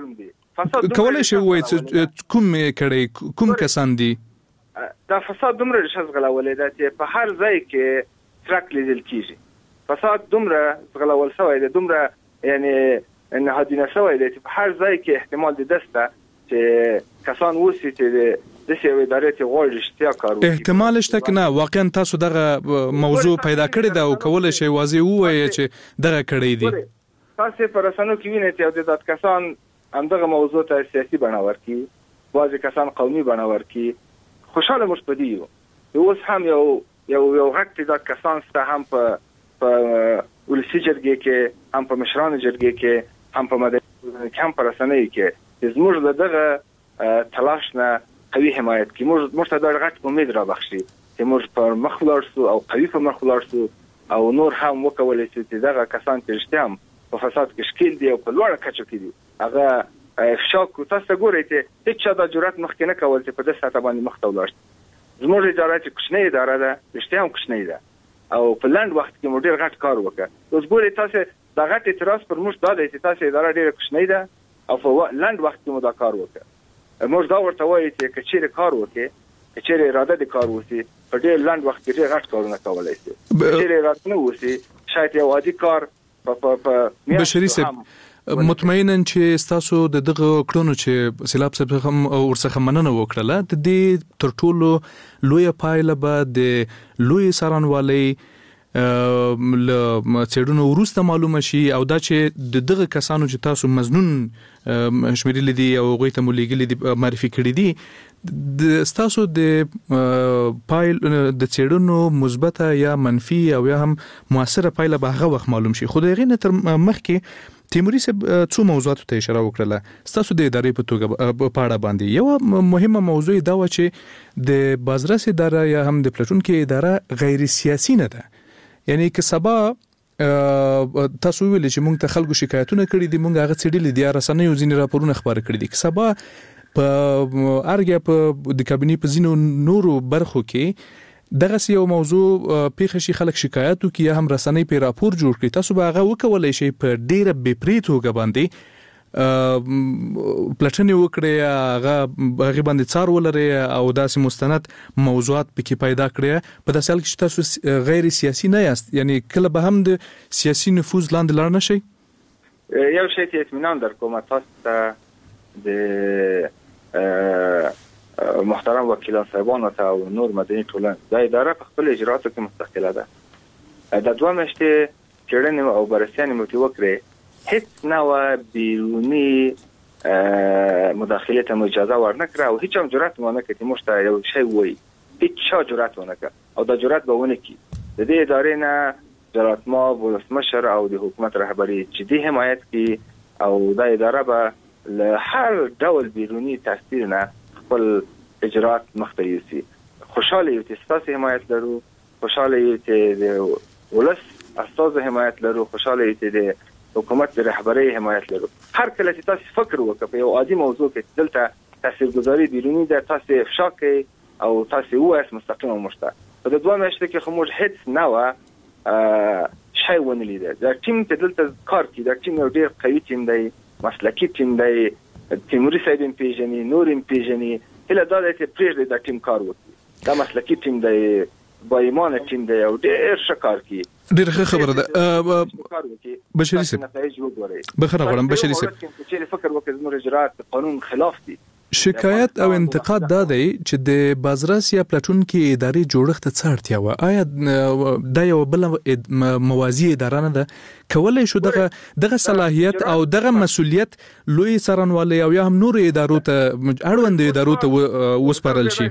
کولای شي وایي چې کوم کړي، کوم کسان دي؟ دا فساد دومره ریښه ځغلولې ده چې په هر ځای کې څرک لیدل کیږي. فساد دومره ځغلول شوی دی، دومره یعنی نهادینه شوی دی چې په هر ځای کې احتمال د دسته چې کسان وسی چې د سیاوي ادارې ته غوړ رښتیا کار وکړي. احتمال شته که نه واقعا تاسو دغه موضوع پیدا کړی دا او کولای شي واضح ووایي چې دغه کړی دي؟ تاسو په رسنیو کې وینئ چې د کسان همدغه موضوع ته سیاسي بڼه ورکړي، بعضې کسان قومي بڼه ورکړي. خوشحاله موږ په دې یو. اوس هم یو غټ تعداد کسان شته، هم په ولسي جرګې کې، هم په مشرانو جرګې کې، هم په مدني ټولنه کې، هم په رسنیو کې چې زموږ له دغه تلاش نه قوي حمایت کوي. موږ ته دا غټ امید را بخشي چې موږ پر مخ ولاړ سو او قوي پر مخ ولاړ سو او نور هم وکولای شي چې دغه کسان چې رښتیا هم په فساد کې ښکیل دي او په لوړه کچه کې دي هغه افشا کړو. تاسو ګورئ چې هیڅ چا دا جرأت مخکې نه کول چې په دې ساعت باندې مخ ته ولاړ شي. زموږ اداره چې کوچنۍ اداره ده، رښتیا هم کوچنۍ ده او په لنډ وخت کې موږ ډېر غټ کار وکړ. اوس ګورئ تاسو دا غټ اعتراض پر موږ دا دی چې تاسو اداره ډېره کوچنۍ ده او په لنډ وخت کې مو دا کار وکړ. موږ دا ورته وایو چې که چیرې کار وکړي، که چیرې اراده د کار وشي، په ډېر لنډ وخت کې ډېر غټ کارونه کولی شي. که چیرې اراده نه وشي، شاید یو عادي کار په بشري صاحب مطمئنا چې تاسو د دغه کړنو چې سیلاب صاحب هم ورڅخه مننه وکړله، د دې تر ټولو لویه پایله به د لوی څارنوالۍ له څېړنو وروسته معلومه شي او دا چې دغه کسانو چې تاسو مظنون شمیرلي دي او هغوی ته مو لیږلي دي، معرفي کړي دي، ستاسو د پایل د څېړنو مثبته یا منفي او یا هم مؤثره پایله به هغه وخت معلوم شي. خو د هغې نه تر مخکې تیموري صاحب څو موضوعاتو ته اشاره وکړله ستاسو د ادارې په توګه په اړه باندې. یوه مهمه موضوع دا وه چې د بازرس اداره یا هم د پلټونکو اداره غیر سیاسي نه ده. یعنی که سبا تاسو ویل چې موږ ته خلکو شکایتونه کړي دي، موږ هغه څېړلي دي، رسنیو ځینې راپورونه خپاره کړي دي، که سبا په ارګیا په د کابینې په ځینو نورو برخو کې دغسې یو موضوع پیښه شي، خلک شکایت وکړي یا هم رسنۍ پرې راپور جوړ کړي، تاسو به هغه وکولی شئ په ډېره بېپرې توګه باندې پلټنې وکړئ، هغې باندې څار ولرئ او داسې مستند موضوعات پکې پیدا کړئ. په داسې حال کې چې تاسو غیر سیاسي نه یاست، یعنی کله به هم د سیاسي نفوذ لاندې لاړ نه شئ. یو شی چې اطمینان در کوم، تاسو ته د محترم وکیلان صاحبانو ته او نور مدني ټولنې دا اداره په خپل اجراتو کې مستقله ده. د 2 میاشتې څېړنې او بررسیانې مو کې وکړې، هیڅ نوع بیرونی مداخله ته اجازه ورنکړه او هیڅ هم جرأت ونه کړ چې موږ ته یو شی وایي. هیڅ چا جرأت ونه کړ او دا جرأت به ونه کړي. د دې ادارې نه جلالتمآب ولسمشر او د حکومت رهبري جدي حمایت کړي او دا اداره به له هر ډول بیرونی تاثیر نه خپل اجرات مخته یوسي. خوشاله یو چې ستاسو حمایت لرو، خوشاله یو چې د ولس استازو حمایت لرو، خوشاله یو چې د حکومت د رهبرۍ حمایت لرو. هر کله چې تاسو فکر وکړئ په یو عادي موضوع کې دلته تاثیرګذاري بیرونی ده، تاسو افشا کوئ او تاسو وایئ مستقیما موږ ته. په د 2 میاشتو کې خو موږ هیڅ نوع شی ونه لیده. دا ټیم چې دلته کار کوي، دا ټیم یو ډېر قوي ټیم دی، مسلکي ټیم دی، تیموري صاحب یې پېژني، نور یې پېژني. هیله دا ده چې پرېږدئ دا ټیم کار وکړي. دا مسلکي ټیم دی، با ایمانه ټیم دی او ډېر ښه کار کوي. ډېر ښه خبره ده. بشري صاحب بخښنه غواړم، بشري صاحب چې فکر وکړي زموږ اجرات د قانون خلاف دي، شکایت او انتقاد دادی چې د بازرس یا پلاتون کې اداري جوړښت څه اړتیا و؟ آیا د یو بل موازی اداره نه ده کولای شو دغه صلاحیت او دغه مسولیت لوی څارنوالۍ او یا هم نور ادارو ته اړوند ادارو ته وسپارل شي؟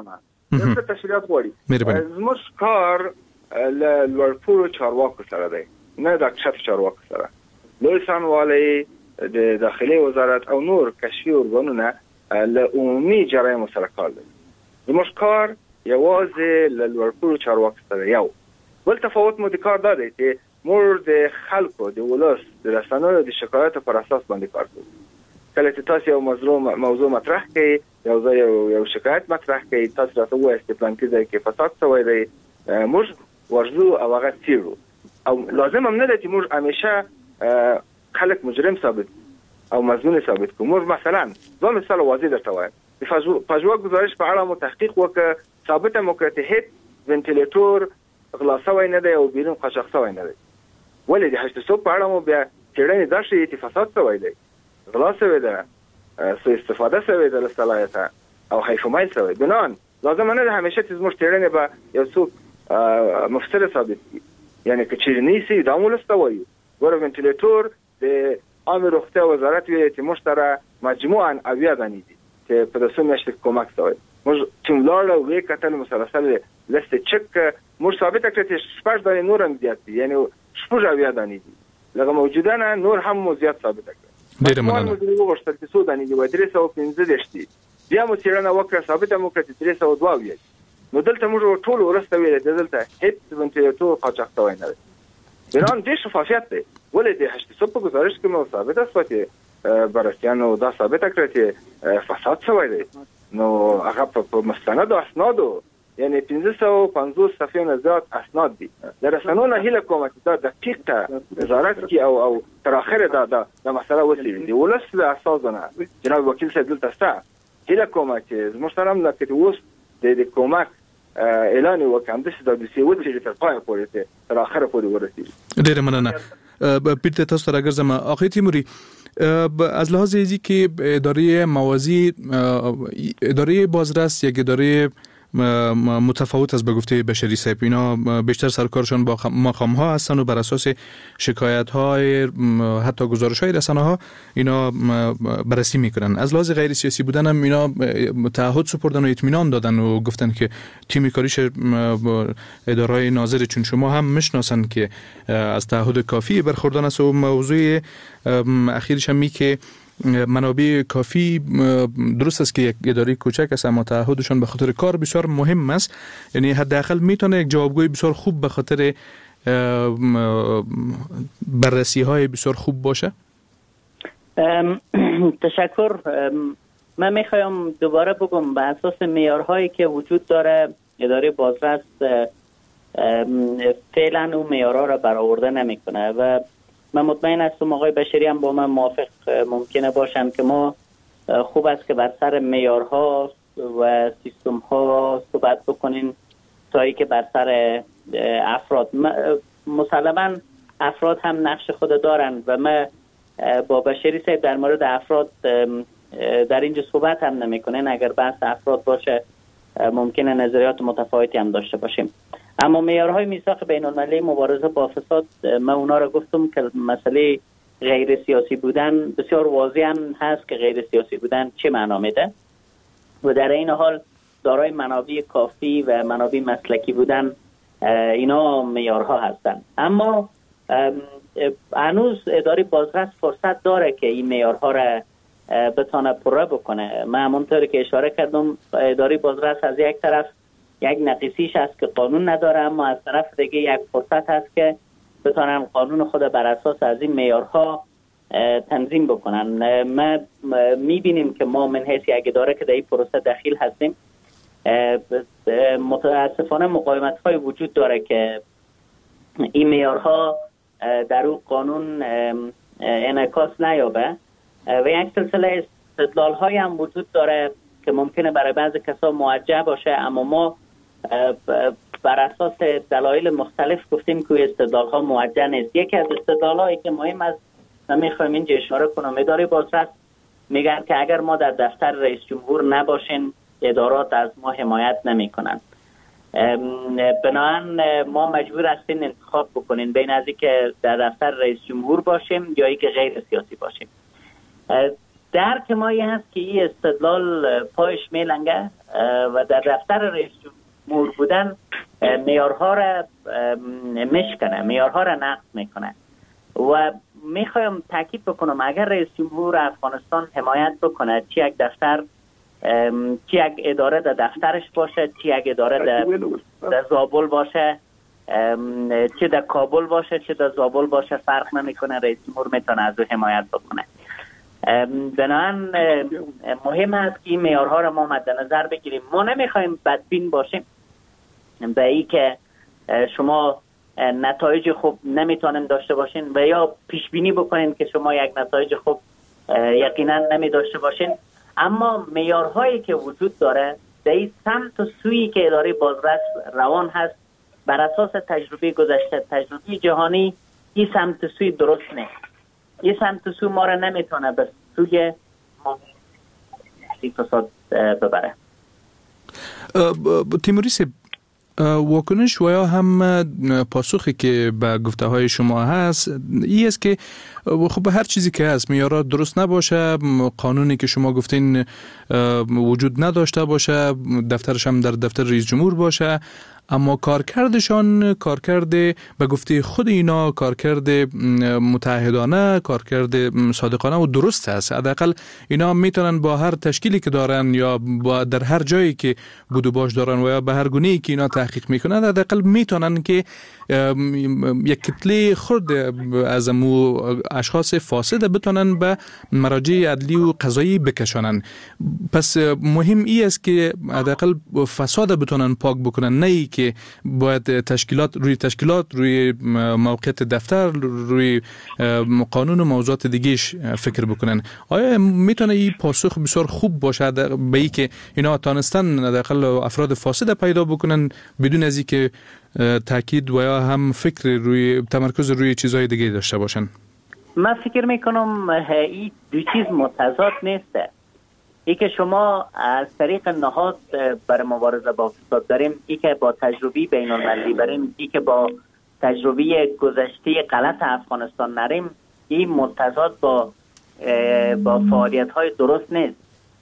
دغه تشریحات غواړي. زموږ کار له لوړپوړو چارواکو سره دی، نه د کشف چارواکو سره. لوی څارنوالۍ، د داخلي وزارت او نور کشفي ارګانونه له عمومي جرایم سره کار لري. زموږ کار یوازې له لوړپوړو چارواکو سره. یو بل تفاوت مو د کار دا دی چې موږ د خلکو د ولس د رسنیو د شکایاتو پر اساس باندې کار کوو. کله چې تاسو یو موضوع مطرح کړئ، یو شکایت مطرح کړئ، تاسو راته وایئ چې پلان کې ځای کې فساد شوی دی، موږ ورځو او هغه څیړو. او لازم هم نه ده چې موږ همیشه خلک مجرم ثابت او مظنون ثابت کوو. موږ مثلا ځان مثال واضح درته وایم، د پژوا گزارش په اړه مو تحقیق وکړ، ثابته مو کړه چې هیڅ وینټیلیټور غلا شوی نه دی او بیرون قاچاق شوی نه دی. ولې د 800 په اړه مو بیا څېړنې دا ښیي چې فساد شوی دی، غلا شوی ده، سوء استفاده شوی ده له صلاحیته او حیف مایل شوی. بنان لازم نه ده همیشه چې زموږ څېړنې به یو څوک مفسر ثابت کړي. یعنی که چیرې نیسي دا مو لسته وایو. ګوره وینټیلیټور د عامه روغتیا وزارت ویلي چې موږ سره مجموعاً 80 دانې دي چې په داسې میاشتو کې کمک شوی. موږ چې ولاړو وې کتل مسلسل لسته چک موږ ثابته کړه چې 6 دانې نور هم زیات دي، یعنی 80 دانې دي. لکه موجوده نه نور هم مو زیات ثابته کړه. ډېره مننه. موږ وغوښتل چې 100 دانې دي و 315 دي. بیا مو څېړنه وکړه، ثابته مو کړه چې 302 دي. نو دلته موږ ټول ورسته ویل چې دلته هیڅ وینټیلیټور قاچاق شوی نه دی. بنان دې شفافیت دی. ولې د 800 په گزارش کې مو ثابته شوه چې بررسیانو دا ثابته کړه چې فساد شوی دی. نو هغه په مستندو اسنادو، یعنی 550 صفحې نه زیات اسناد دي. د رسنیو نه هیله کوم چې دا دقیق وزارت کې او تر اخره دا مسله وڅېړي. د ولس له اساسه جناب وکیل صاحب دلته شته، هیله کوم چې زموږ سره هم لکه اوس د کومک اعلان وکړم د څه د دوسیې وڅېړي تر پای پورې تر اخره پورې ورسېږي. ډېره مننه. پیرته تاسو را گرزم آقای تیموری، از لحاظ ایزی که اداره موازی، اداره بازرس یک اداره متفاوت از به گفته بشری صاحب، اینا بیشتر سرکارشان با مقام ها هستن و بر اساس شکایت های حتی گزارش های رسانه ها اینا بررسی میکنن. از لحاظ غیر سیاسی بودن هم اینا تعهد سپردن و اطمینان دادن و گفتن که تیم کاریش اداره ناظر چون شما هم میشناسن که از تعهد کافی برخوردن است. و موضوع اخیرش هم که منابع کافی درست است که یک اداره کوچک است اما تعهدشان به خاطر کار بسیار مهم است. یعنی حداقل میتونه یک جوابگوی بسیار خوب به خاطر بررسی های بسیار خوب باشه. تشکر. من میخوایم دوباره بگم به اساس معیارهایی که وجود داره اداره بازرس فعلا اون معیارها را برآورده نمیکنه و من مطمئن هستم آقای بشری هم با من موافق ممکنه باشن که ما خوب است که بر سر معیارها و سیستم ها صحبت بکنین تا ای که بر سر افراد. مسلما افراد هم نقش خود دارن و ما با بشری صاحب در مورد افراد در اینجا صحبت هم نمی کنین. اگر بحث افراد باشه ممکنه نظریات متفاوتی هم داشته باشیم. اما معیارهای میثاق بین المللی مبارزه با فساد من اونا رو گفتم که مسئله غیر سیاسی بودن بسیار واضح هم هست که غیر سیاسی بودن چه معنا میده و در این حال دارای منابع کافی و منابع مسلکی بودن اینا معیارها هستن. اما هنوز اداره بازرس فرصت داره که این معیارها را بتونه پوره بکنه. من همونطوری که اشاره کردم اداره بازرس از یک طرف یک نقیصیش است که قانون نداره، اما از طرف دیگه یک فرصت هست که بتونن قانون خود بر اساس از این معیارها تنظیم بکنن. ما میبینیم که ما من حیث یک اداره که در این پروسه دخیل هستیم متاسفانه مقاومت های وجود داره که این معیارها در اون قانون انعکاس نیابه و یک سلسله استدلال های هم وجود داره که ممکنه برای بعضی کسا موجه باشه، اما ما بر اساس دلایل مختلف گفتیم که استدلال ها موجه نیست. یکی از استدلال هایی که مهم است من میخوایم اینجا اشاره کنم، اداره بازرس میگن که اگر ما در دفتر رئیس جمهور نباشیم ادارات از ما حمایت نمی کنند. بنابراین ما مجبور هستیم انتخاب بکنیم بین از اینکه در دفتر رئیس جمهور باشیم یا اینکه غیر سیاسی باشیم. درک ما این هست که این استدلال پایش میلنگه و در دفتر رئیس جمهور بودن معیارها را میشکنه، معیارها را نقض میکنه و میخوایم تاکید بکنم اگر رئیس جمهور افغانستان حمایت بکنه چه یک دفتر چه یک اداره در دفترش باشه، چه یک اداره در زابل باشه، چه در کابل باشه چه در زابل باشه، فرق نمیکنه، رئیس جمهور میتونه از او حمایت بکنه. بنابراین مهم است که این معیارها را ما مد نظر بگیریم. ما نمیخوایم بدبین باشیم به این که شما نتایج خوب نمیتونین داشته باشین و یا پیش بینی بکنین که شما یک نتایج خوب یقینا نمی داشته باشین، اما معیارهایی که وجود داره در این سمت و سویی که اداره بازرس روان هست بر اساس تجربه گذشته، تجربه جهانی، این سمت و سوی درست نیست. این سمت و سو ما را نمیتونه به سوی فساد ببره. تیموری صاحب، واکنش و یا هم پاسخی که به گفته های شما هست این است که خب هر چیزی که هست معیارات درست نباشه، قانونی که شما گفتین وجود نداشته باشه، دفترش هم در دفتر رئیس جمهور باشه، اما کارکردشان کارکرد به گفته خود اینا کارکرد متعهدانه، کارکرد صادقانه و درست است. حداقل اینا میتونن با هر تشکیلی که دارن یا با در هر جایی که بود و باش دارن و یا به هر گونه‌ای که اینا تحقیق میکنن حداقل میتونن که یک کتله خرد از مو اشخاص فاسد بتونن به مراجع عدلی و قضایی بکشانن. پس مهم ای است که حداقل فساد بتونن پاک بکنن، نه ای که باید تشکیلات روی موقعیت دفتر، روی قانون و موضوعات دیگهش فکر بکنن. آیا میتونه این پاسخ بسیار خوب باشه به ای که اینا تانستن حداقل افراد فاسد پیدا بکنن بدون از اینکه تاکید و یا هم فکر روی تمرکز روی چیزهای دیگه داشته باشن؟ من فکر میکنم این دو چیز متضاد نیسته. ای که شما از طریق نهاد برای مبارزه با فساد داریم، ای که با تجربی بین المللی بریم، ای که با تجربی گذشته غلط افغانستان نریم، این متضاد با فعالیت های درست نیست.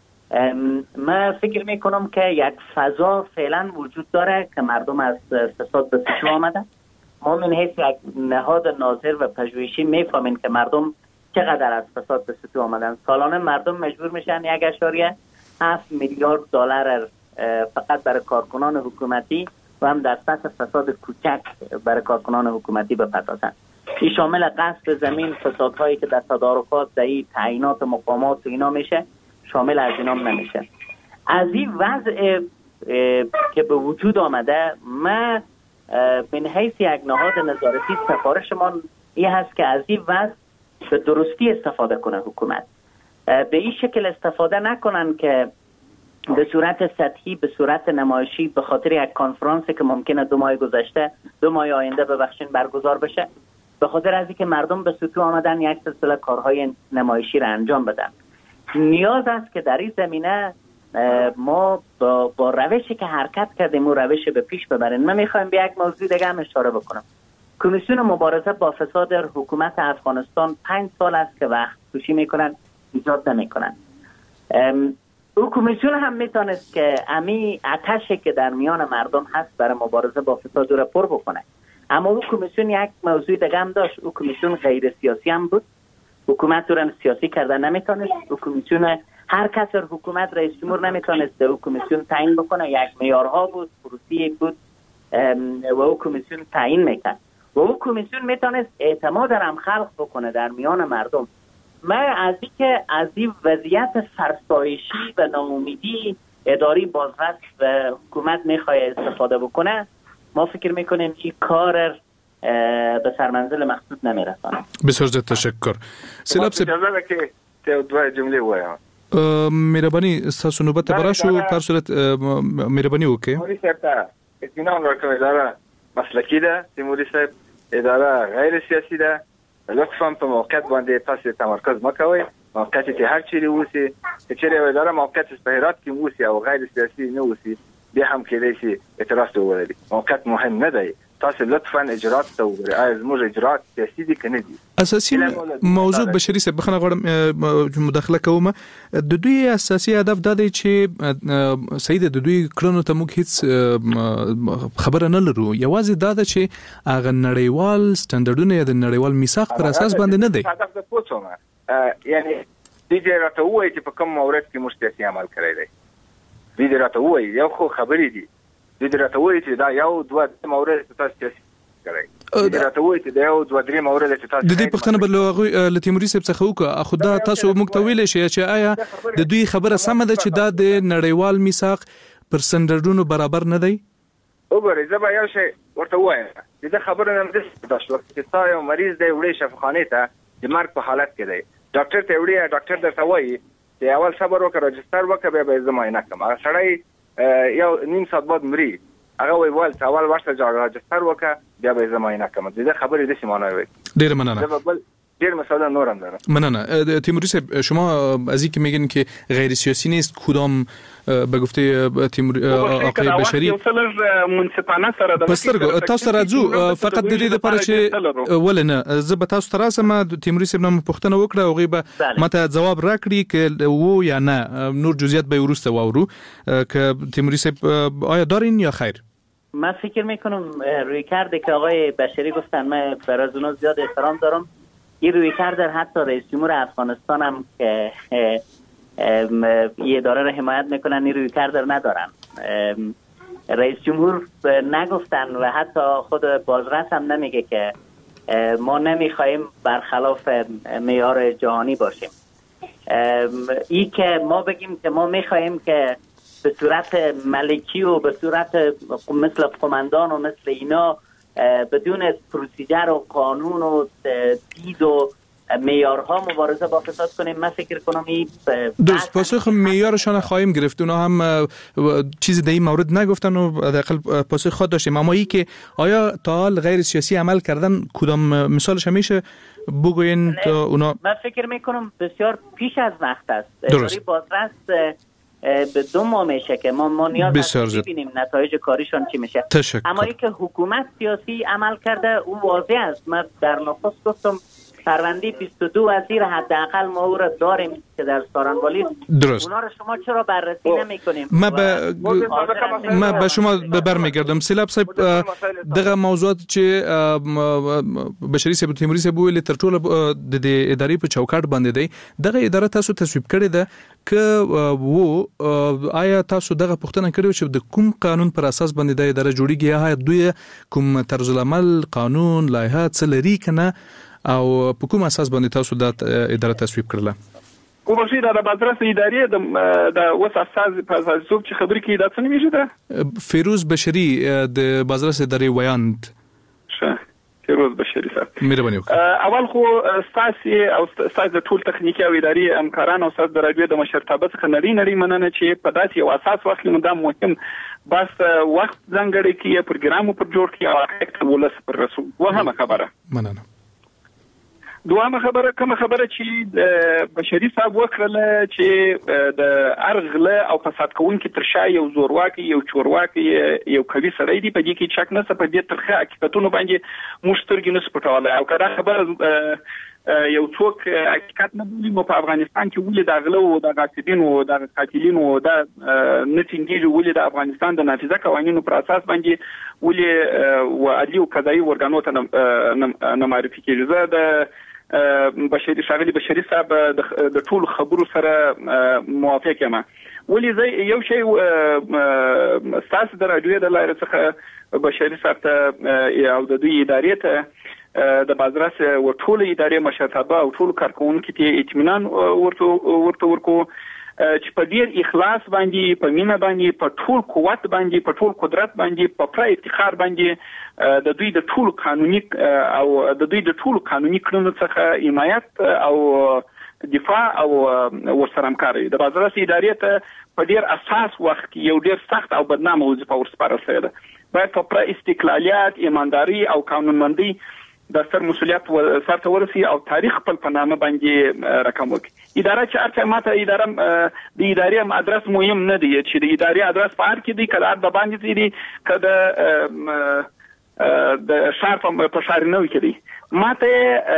من فکر میکنم که یک فضا فعلا وجود داره که مردم از فساد به سوی آمدن. ما من حیث یک نهاد ناظر و پژوهشی میفهمیم که مردم چقدر از فساد به سوی آمدن. سالانه مردم مجبور میشن 1.7 میلیارد دلار فقط برای کارکنان حکومتی و هم در سطح فساد کوچک برای کارکنان حکومتی بپردازن. این شامل غصب زمین، فسادهایی که در تدارکات، در تعیینات مقامات و اینا میشه، شامل از اینام نمیشه. از این وضع که به وجود آمده، من من حیث یک نهاد نظارتی سفارش ما این هست که از این وضع به درستی استفاده کنه حکومت. به این شکل استفاده نکنن که به صورت سطحی، به صورت نمایشی، به خاطر یک کنفرانسی که ممکنه 2 ماه گذشته 2 ماه آینده ببخشین برگزار بشه، به خاطر از اینکه مردم به سطوح آمدن یک سلسله کارهای نمایشی را انجام بدن. نیاز است که در این زمینه ما با روشی که حرکت کردیم و روش به پیش ببریم. من میخوایم به یک موضوع دیگه هم اشاره بکنم. کمیسیون مبارزه با فساد در حکومت افغانستان 5 سال است که وقت کوشی میکنن، ایجاد نمیکنن. او کمیسیون هم میتونست که امی آتشی که در میان مردم هست برای مبارزه با فساد را پر بکنه، اما او کمیسیون یک موضوع دیگه هم داشت. او کمیسیون غیر سیاسی هم بود. حکومت رو نمی‌سیاسی کردن نمیتونست. او کمیسیون هر کس در حکومت رئیس جمهور نمیتونست او کمیسیون تعیین بکنه. یک معیارها بود، پروسی بود و او کمیسیون تعیین میکرد و او کمیسیون میتونست اعتماد هم خلق بکنه در میان مردم. من از این وضعیت فرسایشی و ناامیدی اداری بازرس و حکومت میخواد استفاده بکنه، ما فکر میکنیم این کار به سرمنزل مقصود نمیرسانه. بسیار زیاد تشکر. سیلاب اجازه که دو جمله وایم. مهربانی تاسو نوبت برای شو پر صورت مهربانی وکي. تیموری صاحب ته اطمینان ورکوم. اداره مسلکی ده. تیموری صاحب اداره غیر سیاسی ده. لطفاً په موقعیت باندې تاسو تمرکز مکوئ. موقعیت ته هر چیرې وسی چې چیرې اداره موقعیت په هرات کې وسی او غیر سیاسي نه وسی به هم کېدای شي اعتراض ولري. موقعیت مهم نه دی. تاسو لطفا اجرات ته وګورئ. آیا زموږ اجرات سیاسي دي کنه دي؟ اساسي موضوع بشري سه بخنه غواړم مداخله کوم. د دوی اساسي هدف دا دی چې سید د دوی کړنو ته موږ هیڅ خبره نه لرو. یوازې دا ده چې هغه نړیوال سټانډرډونه یا د نړیوال میثاق پر اساس باندې نه دی. هدف د پوښتنه یعنی دې راته وایي چې په کوم مورد کې موږ سیاسي عمل کړی دی. دې راته وایي یو خو خبرې دي. دې راته وایي چې دا یو دوه مورد تاسو سیاسي کړی. دې راته وایي چې دا یو دوه درې مورد تاسو د دې پښتنه بل هغه ل تیموري صاحب څخه وکړه. خو دا تاسو موږ ته ویل شي چې آیا د دوی خبره سمه ده چې دا د نړیوال میثاق پر سټانډرډونو برابر نه دی؟ وګورئ زه به یو شی ورته وایم. دې خبره نه ده چې تاسو یو مریض دی وړي شفاخانه ته د مرګ په حالت کې دی. ډاکټر ته وړي ډاکټر درته وایي چې اول صبر وکړه رجستر وکړه به زماینه کوم. هغه سړی یو نیم ساعت بعد مري. هغه وایي اول ورته رجستر وکړه بیا به زماینه کوم. دې خبرې د سیمانه وي. ډیر مننه. دیر مثلا نورم داره. مننه. تیموری صاحب شما از اینکه میگین که غیر سیاسی نیست کدام به گفته تیموری آقای بشری پسترګو تاسو راځو فقط د دې لپاره چې ولنه زه به تاسو تراسم تیموری صاحب نوم پوښتنه وکړه او غیبه ماته جواب راکړي که وو یا نه نور جزئیات به ورسته واورو که تیموری صاحب آیا دارین یا خیر؟ من فکر میکنم روی کرده که آقای بشری گفتن من فراز اونا زیاد احترام دارم. این روی کرده حتی رئیس جمهور افغانستان هم که یه اداره را حمایت میکنن این روی کرده ندارن. رئیس جمهور نگفتن و حتی خود بازرس هم نمیگه که ما نمیخوایم برخلاف معیار جهانی باشیم. این که ما بگیم که ما میخوایم که به صورت ملکی و به صورت مثل قماندان و مثل اینا بدون پروسیجر و قانون و دید و معیارها مبارزه با فساد کنیم. من فکر کنم این درست پاسخ معیارشان خواهیم گرفت. اونا هم چیزی در این مورد نگفتن و حداقل پاسخ خود داشتیم. اما این که آیا تا حال غیر سیاسی عمل کردن کدام مثالش همیشه بگوین تا اونا؟ من فکر میکنم بسیار پیش از وقت است. درست. بازرس به 2 ماه میشه که ما نیاز هست ببینیم نتایج کاریشان چی میشه. اما اینکه حکومت سیاسی عمل کرده او واضح است. من در نخست گفتم پرونده 22 وزیر حداقل ما او را داریم که در سارنوالی. درست. اونا رو شما چرا بررسی نمی‌کنیم؟ ما به شما برمیگردم. سیلاب صاحب دغه موضوعات چې بشری صاحب تیموری صاحب ویل تر ټولو د ادارې په چوکاټ باندې دی. دغه اداره تاسو تصویب کړی ده که آیا تاسو دغه پوښتنه کړې چې د کوم قانون پر اساس باندې د اداره جوړیږي یا دوی کوم طرز العمل قانون لایحه څه لري کنه او په کوم اساس باندې تاسو د اداره تصویب کړله؟ او بشي د بازرس ادارې د وس اساس په اساس چې خبرې کوي دا څه نمیشه ده؟ فیروز بشری د بازرس ادارې ویاند. ښه فیروز بشری صاحب مهرباني وکړئ. اول خو ستاسو او ستاسو د ټول تخنیکی او اداري همکاران او ستاسو د راډیو د مشرتابه څخه نړۍ مننه چې په داسې یو اساس وخت مو مهم بس وخت ځانګړی کیه پروګرام پر جوړ کیه او حقیقت ولس پر رسول وهمه خبره. مننه. دوامه خبره کوم خبره چې بشری صاحب وکړه چې د ارغله او فساد کوونکي ترشا یو زورواکي یو چورواکي یو کوي سړی دی په دې کې چک نه په دې ترخه حقیقتونو باندې مشترګ نه سپټاله او کله خبره یو څوک حقیقت نه بولي مو په افغانستان کې ولې د غلو او د غاصبینو او د قاتلینو او د نتینګي ولې د افغانستان د نافذه قوانینو پر اساس باندې ولې و عدلی او قضایي ورګانو ته نه معرفي کیږي. زه د بشری شاغلی بشری صاحب د ټول خبرو سره موافق یم. ولې زه یو شی تاسو د راډیو د لارې څخه بشری صاحب ته او د دوی ادارې ته د بازرس او ټول ادارې مشرتابه او ټول کارکونکو ته اطمینان ورکو چې په ډیر اخلاص باندې په مینه باندې په ټول قوت باندې په ټول قدرت باندې په پرای افتخار باندې د دوی د ټول قانوني او د دوی د ټول قانوني کړنو څخه حمایت او دفاع او ورسره همکاري د بازرس ادارې ته په ډیر اساس وخت یو ډیر سخت او بدنامه وظیفه ورسپارل شوې ده. باید په پرای استقلالیت ایمانداري او قانونمندي د سر مسولیت سره ورسي او تاریخ په نامه باندې رقم وکړي. اداره چې ارچا ماته اداره د ادارې ادرس مهم نه دی چې د ادارې ادرس په هر کې دی کله د باندې دی کله د شار په شار نو کې دی ماته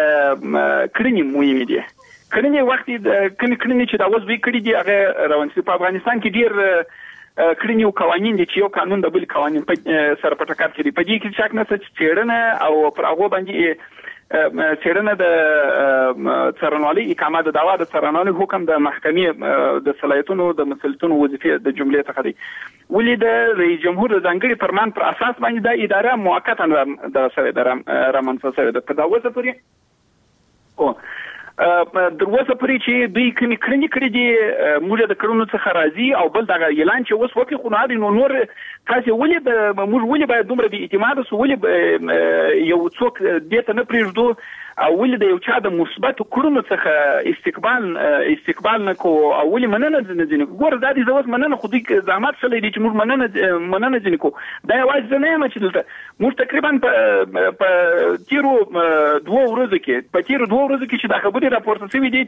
کړنی مهم دي کړنی وخت د کړنی چې دا اوس به کړی دی هغه روان شي په افغانستان کې ډیر کړنی قوانين دي چې یو قانون د بل قوانين په سره په ټکر کې دی په دې کې شک نه چې چیرنه او پر هغه باندې چیرنه د څارنوالي اقامه د دعوا د څارنوالي حکم د محکمې د صلاحیتونو د مسؤلیتونو وظیفې د جملې څخه دی ولې د رئیس جمهور د ځانګړي فرمان پر اساس باندې د اداره موقتا د سره د رامنځته شوې د تداوزه پوری او دروازه پرې چې دوی کومې کړنی دي موږ د کړنو څخه راضي او بل دا اعلان چې اوس وکړي خو نور تاسو ولې موږ ولې باید دومره بې اعتماد اوسو ولې یو څوک دې ته نه پریږدو او ولې د یو چا د مثبت کړنو څخه استقبال نکو او ولې مننه ځنه ګور دا دې زوس مننه خو دې زحمت شلې دي چې موږ مننه ځنه کو دا یوازې نه یم چې دلته موږ تقریبا په تیرو 2 ورځو کې چې دا خبرې راپورته شوې دي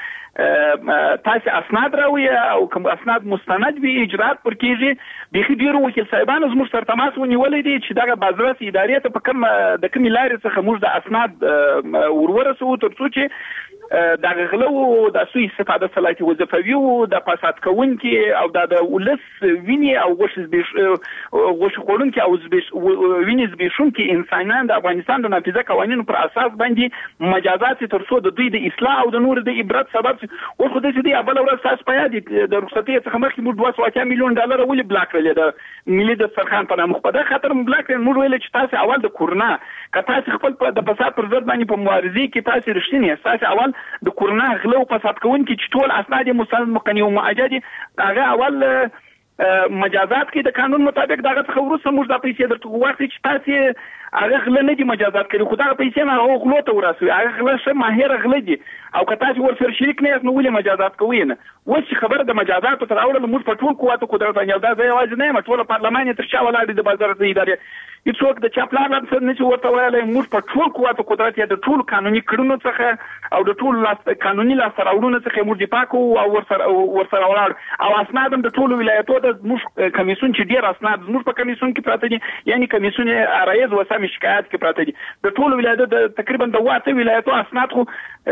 چې تاسو اسناد راوي او کوم اسناد مستند وي اجرات پر کېږي بخي ډیرو وکیل صاحبانو زموږ سره تماس ونیولې دي چې دا بازرس ادارې ته په کوم د کوم لارې څخه موږ د اسناد ورسو تر څو چې دا غلو د سوي استفاده صلاحیت وظیفوي او د فساد کوونکي او د ولس ویني او غوښ خورونکي او ویني زبېښونکي انسانان د افغانستان د نافذه قوانینو پر اساس باندې مجازات تر څو د دوی د اصلاح او د نور د عبرت سبب او خو د دې اول ورځ تاسو په یاد د رخصتي څخه مخکې موږ 280 میلیون ډالر ولې بلاک کړل د ملي د سرخان په نامه په دغه خاطر بلاک کړل موږ ویل چې تاسو اول د کورونا کته خپل د فساد پر ضد باندې په مبارزه کې تاسو رښتینی اساس اول د کورونا غلو فساد کوونکي چې ټول اسناد مستند مقننه او معجد هغه اول مجازات کې د قانون مطابق دغه څخه ورسره موږ د پیسې درته وخت چې تاسو هغه غل نه دي مجازات کړي خو دا پیسې نه هغه غلو ته ورسوي هغه غل شه ماهر غل دي او که تاسو ورسره شریک نه یاست نو ولې مجازات کوي نه اوس خبر د مجازات تر اورل موږ په ټول قوت قدرت باندې دا ځای واځ نه ټول پارلمان تر شا ولاړ د بازار د ادارې هیڅوک د چاپلان څخه نه چې ورته ویلای موږ په ټول قوت قدرت یا د ټول قانوني کړنو څخه او د ټول قانوني لاسراوړونو څخه موږ دفاع کوو او ورسره ولاړ او اسناد د ټول ولایتونو د موږ کمیسیون چې ډیر اسناد موږ په کمیسیون کې پراته دي یعنی کمیسیون رئیس وسامي شکایت کې پراته دي د ټول ولایتونو د تقریبا د واته ولایتونو اسناد خو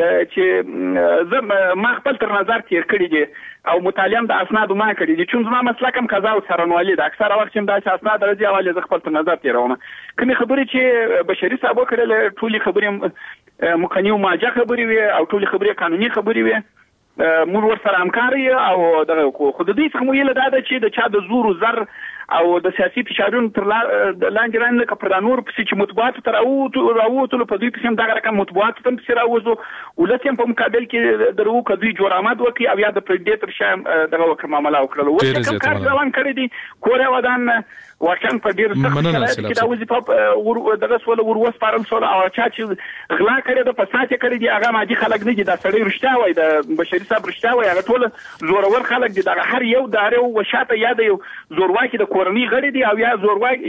چې زم ما خپل تر نظر تیر کړی دي او مطالعه د اسناد ما کړی دي چې زما مسلک هم قضا او څارنوالي د اکثره وخت چې دا اسناد راځي اواله ز خپل تر نظر تیرونه کومې خبرې چې بشري صاحب کړل ټولي خبرې مقننه او ماجه خبرې وي او ټولي خبرې قانوني خبرې وي موږ ورسره همکاري او د خود دې څخه مو یله دا چې د چا د زور زر او د سیاسي فشارونو تر لاندې رانه کپر نور پسې چې مطبوعات تر او ټول په دوی پسې دغه رقم مطبوعات تم پسې راوځو ولته په مقابل کې درو کدوی جوړامات وکي او یا د پریډیټر شام دغه وکړه معاملې وکړل او چې کار روان کړی دي کوریا ودان واکن په ډیر سخت شرایط کې دا وظیفه دغه سول وروس پارل سول او چا چې غلا کړی د فساد کړی دی هغه ماجی خلک نه دي دا سړی رښتیا وای د بشري صاحب رښتیا وای هغه ټول زورور خلک دي دا هر یو داره او شاته یاد یو زورواکي د کورنۍ غړي دي او یا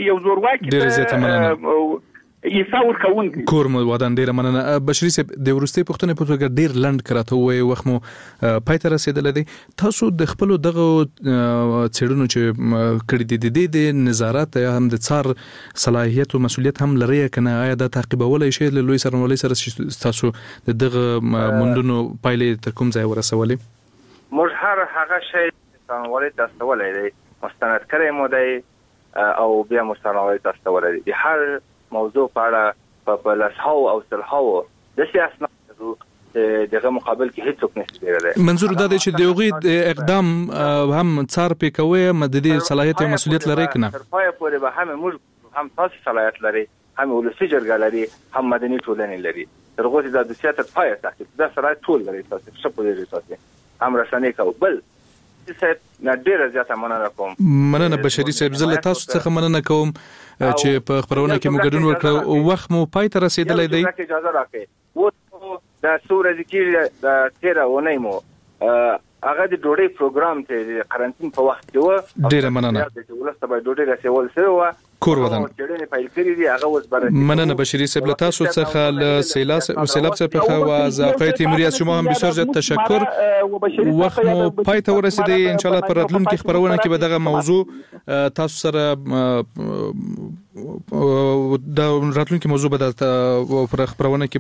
زورواکي یساور کون کور مو ودان ډیر مننه بشری صاحب د ورستي پښتنې په توګه ډیر لند کراته وي وخت مو پای ته رسیدل دي تاسو د خپل دغه چېړنو چې کړی دي د نظارت هم د څار صلاحیت او مسولیت هم لري کنه آیا د تعقیبولای شي له لوی سرنولۍ سره تاسو دغه مندونو پایلې تر کوم ځای ورسولې موږ هغه شی سرنولۍ تاسولای دی مستند کړی مو دی او بیا مستند تاسولای دی هر موضوع په اړه په لاسهاو او سلهاو د سیاست دغه مقابل کې هیڅ نشي دیره منظور دا دی چې دغه اقدام هم څار پې کوي مددي صلاحیت او مسولیت لري کنه تر پای پورې به هم تاسو صلاحیت لري هم ولسی جرګه لري هم مدني ټولنې لري تر غوښتي د سیاست تر پای تاسو د سره ټول لري تاسو څه پوهیږئ تاسو هم رسنۍ کوي بل چې ډېر زیاته مننه بشری صاحب زله تاسو څخه مننه کوم چې په خبرونه کې مو ګډون وکړ او وخت مو پای ته رسیدلای دی اجازه راکړئ و د سورې کې د 13 ونې مو هغه د ډوډۍ پروګرام ته قرنټین په وخت کې و ډېر مننه چې ولسته به ډوډۍ رسول سره و کور ودان چړنې پیل کړې دي هغه اوس برابر مننه بشری صاحب تاسو څخه ل سیلاب څخه و زاقای تیموری از شما هم بسیار زیاد تشکر وخت مو پای ته ورسیدي ان شاء الله پر راتلونکي خبرونه کې به دغه موضوع تاسو سره د راتلونکي موضوع به د خبرونه کې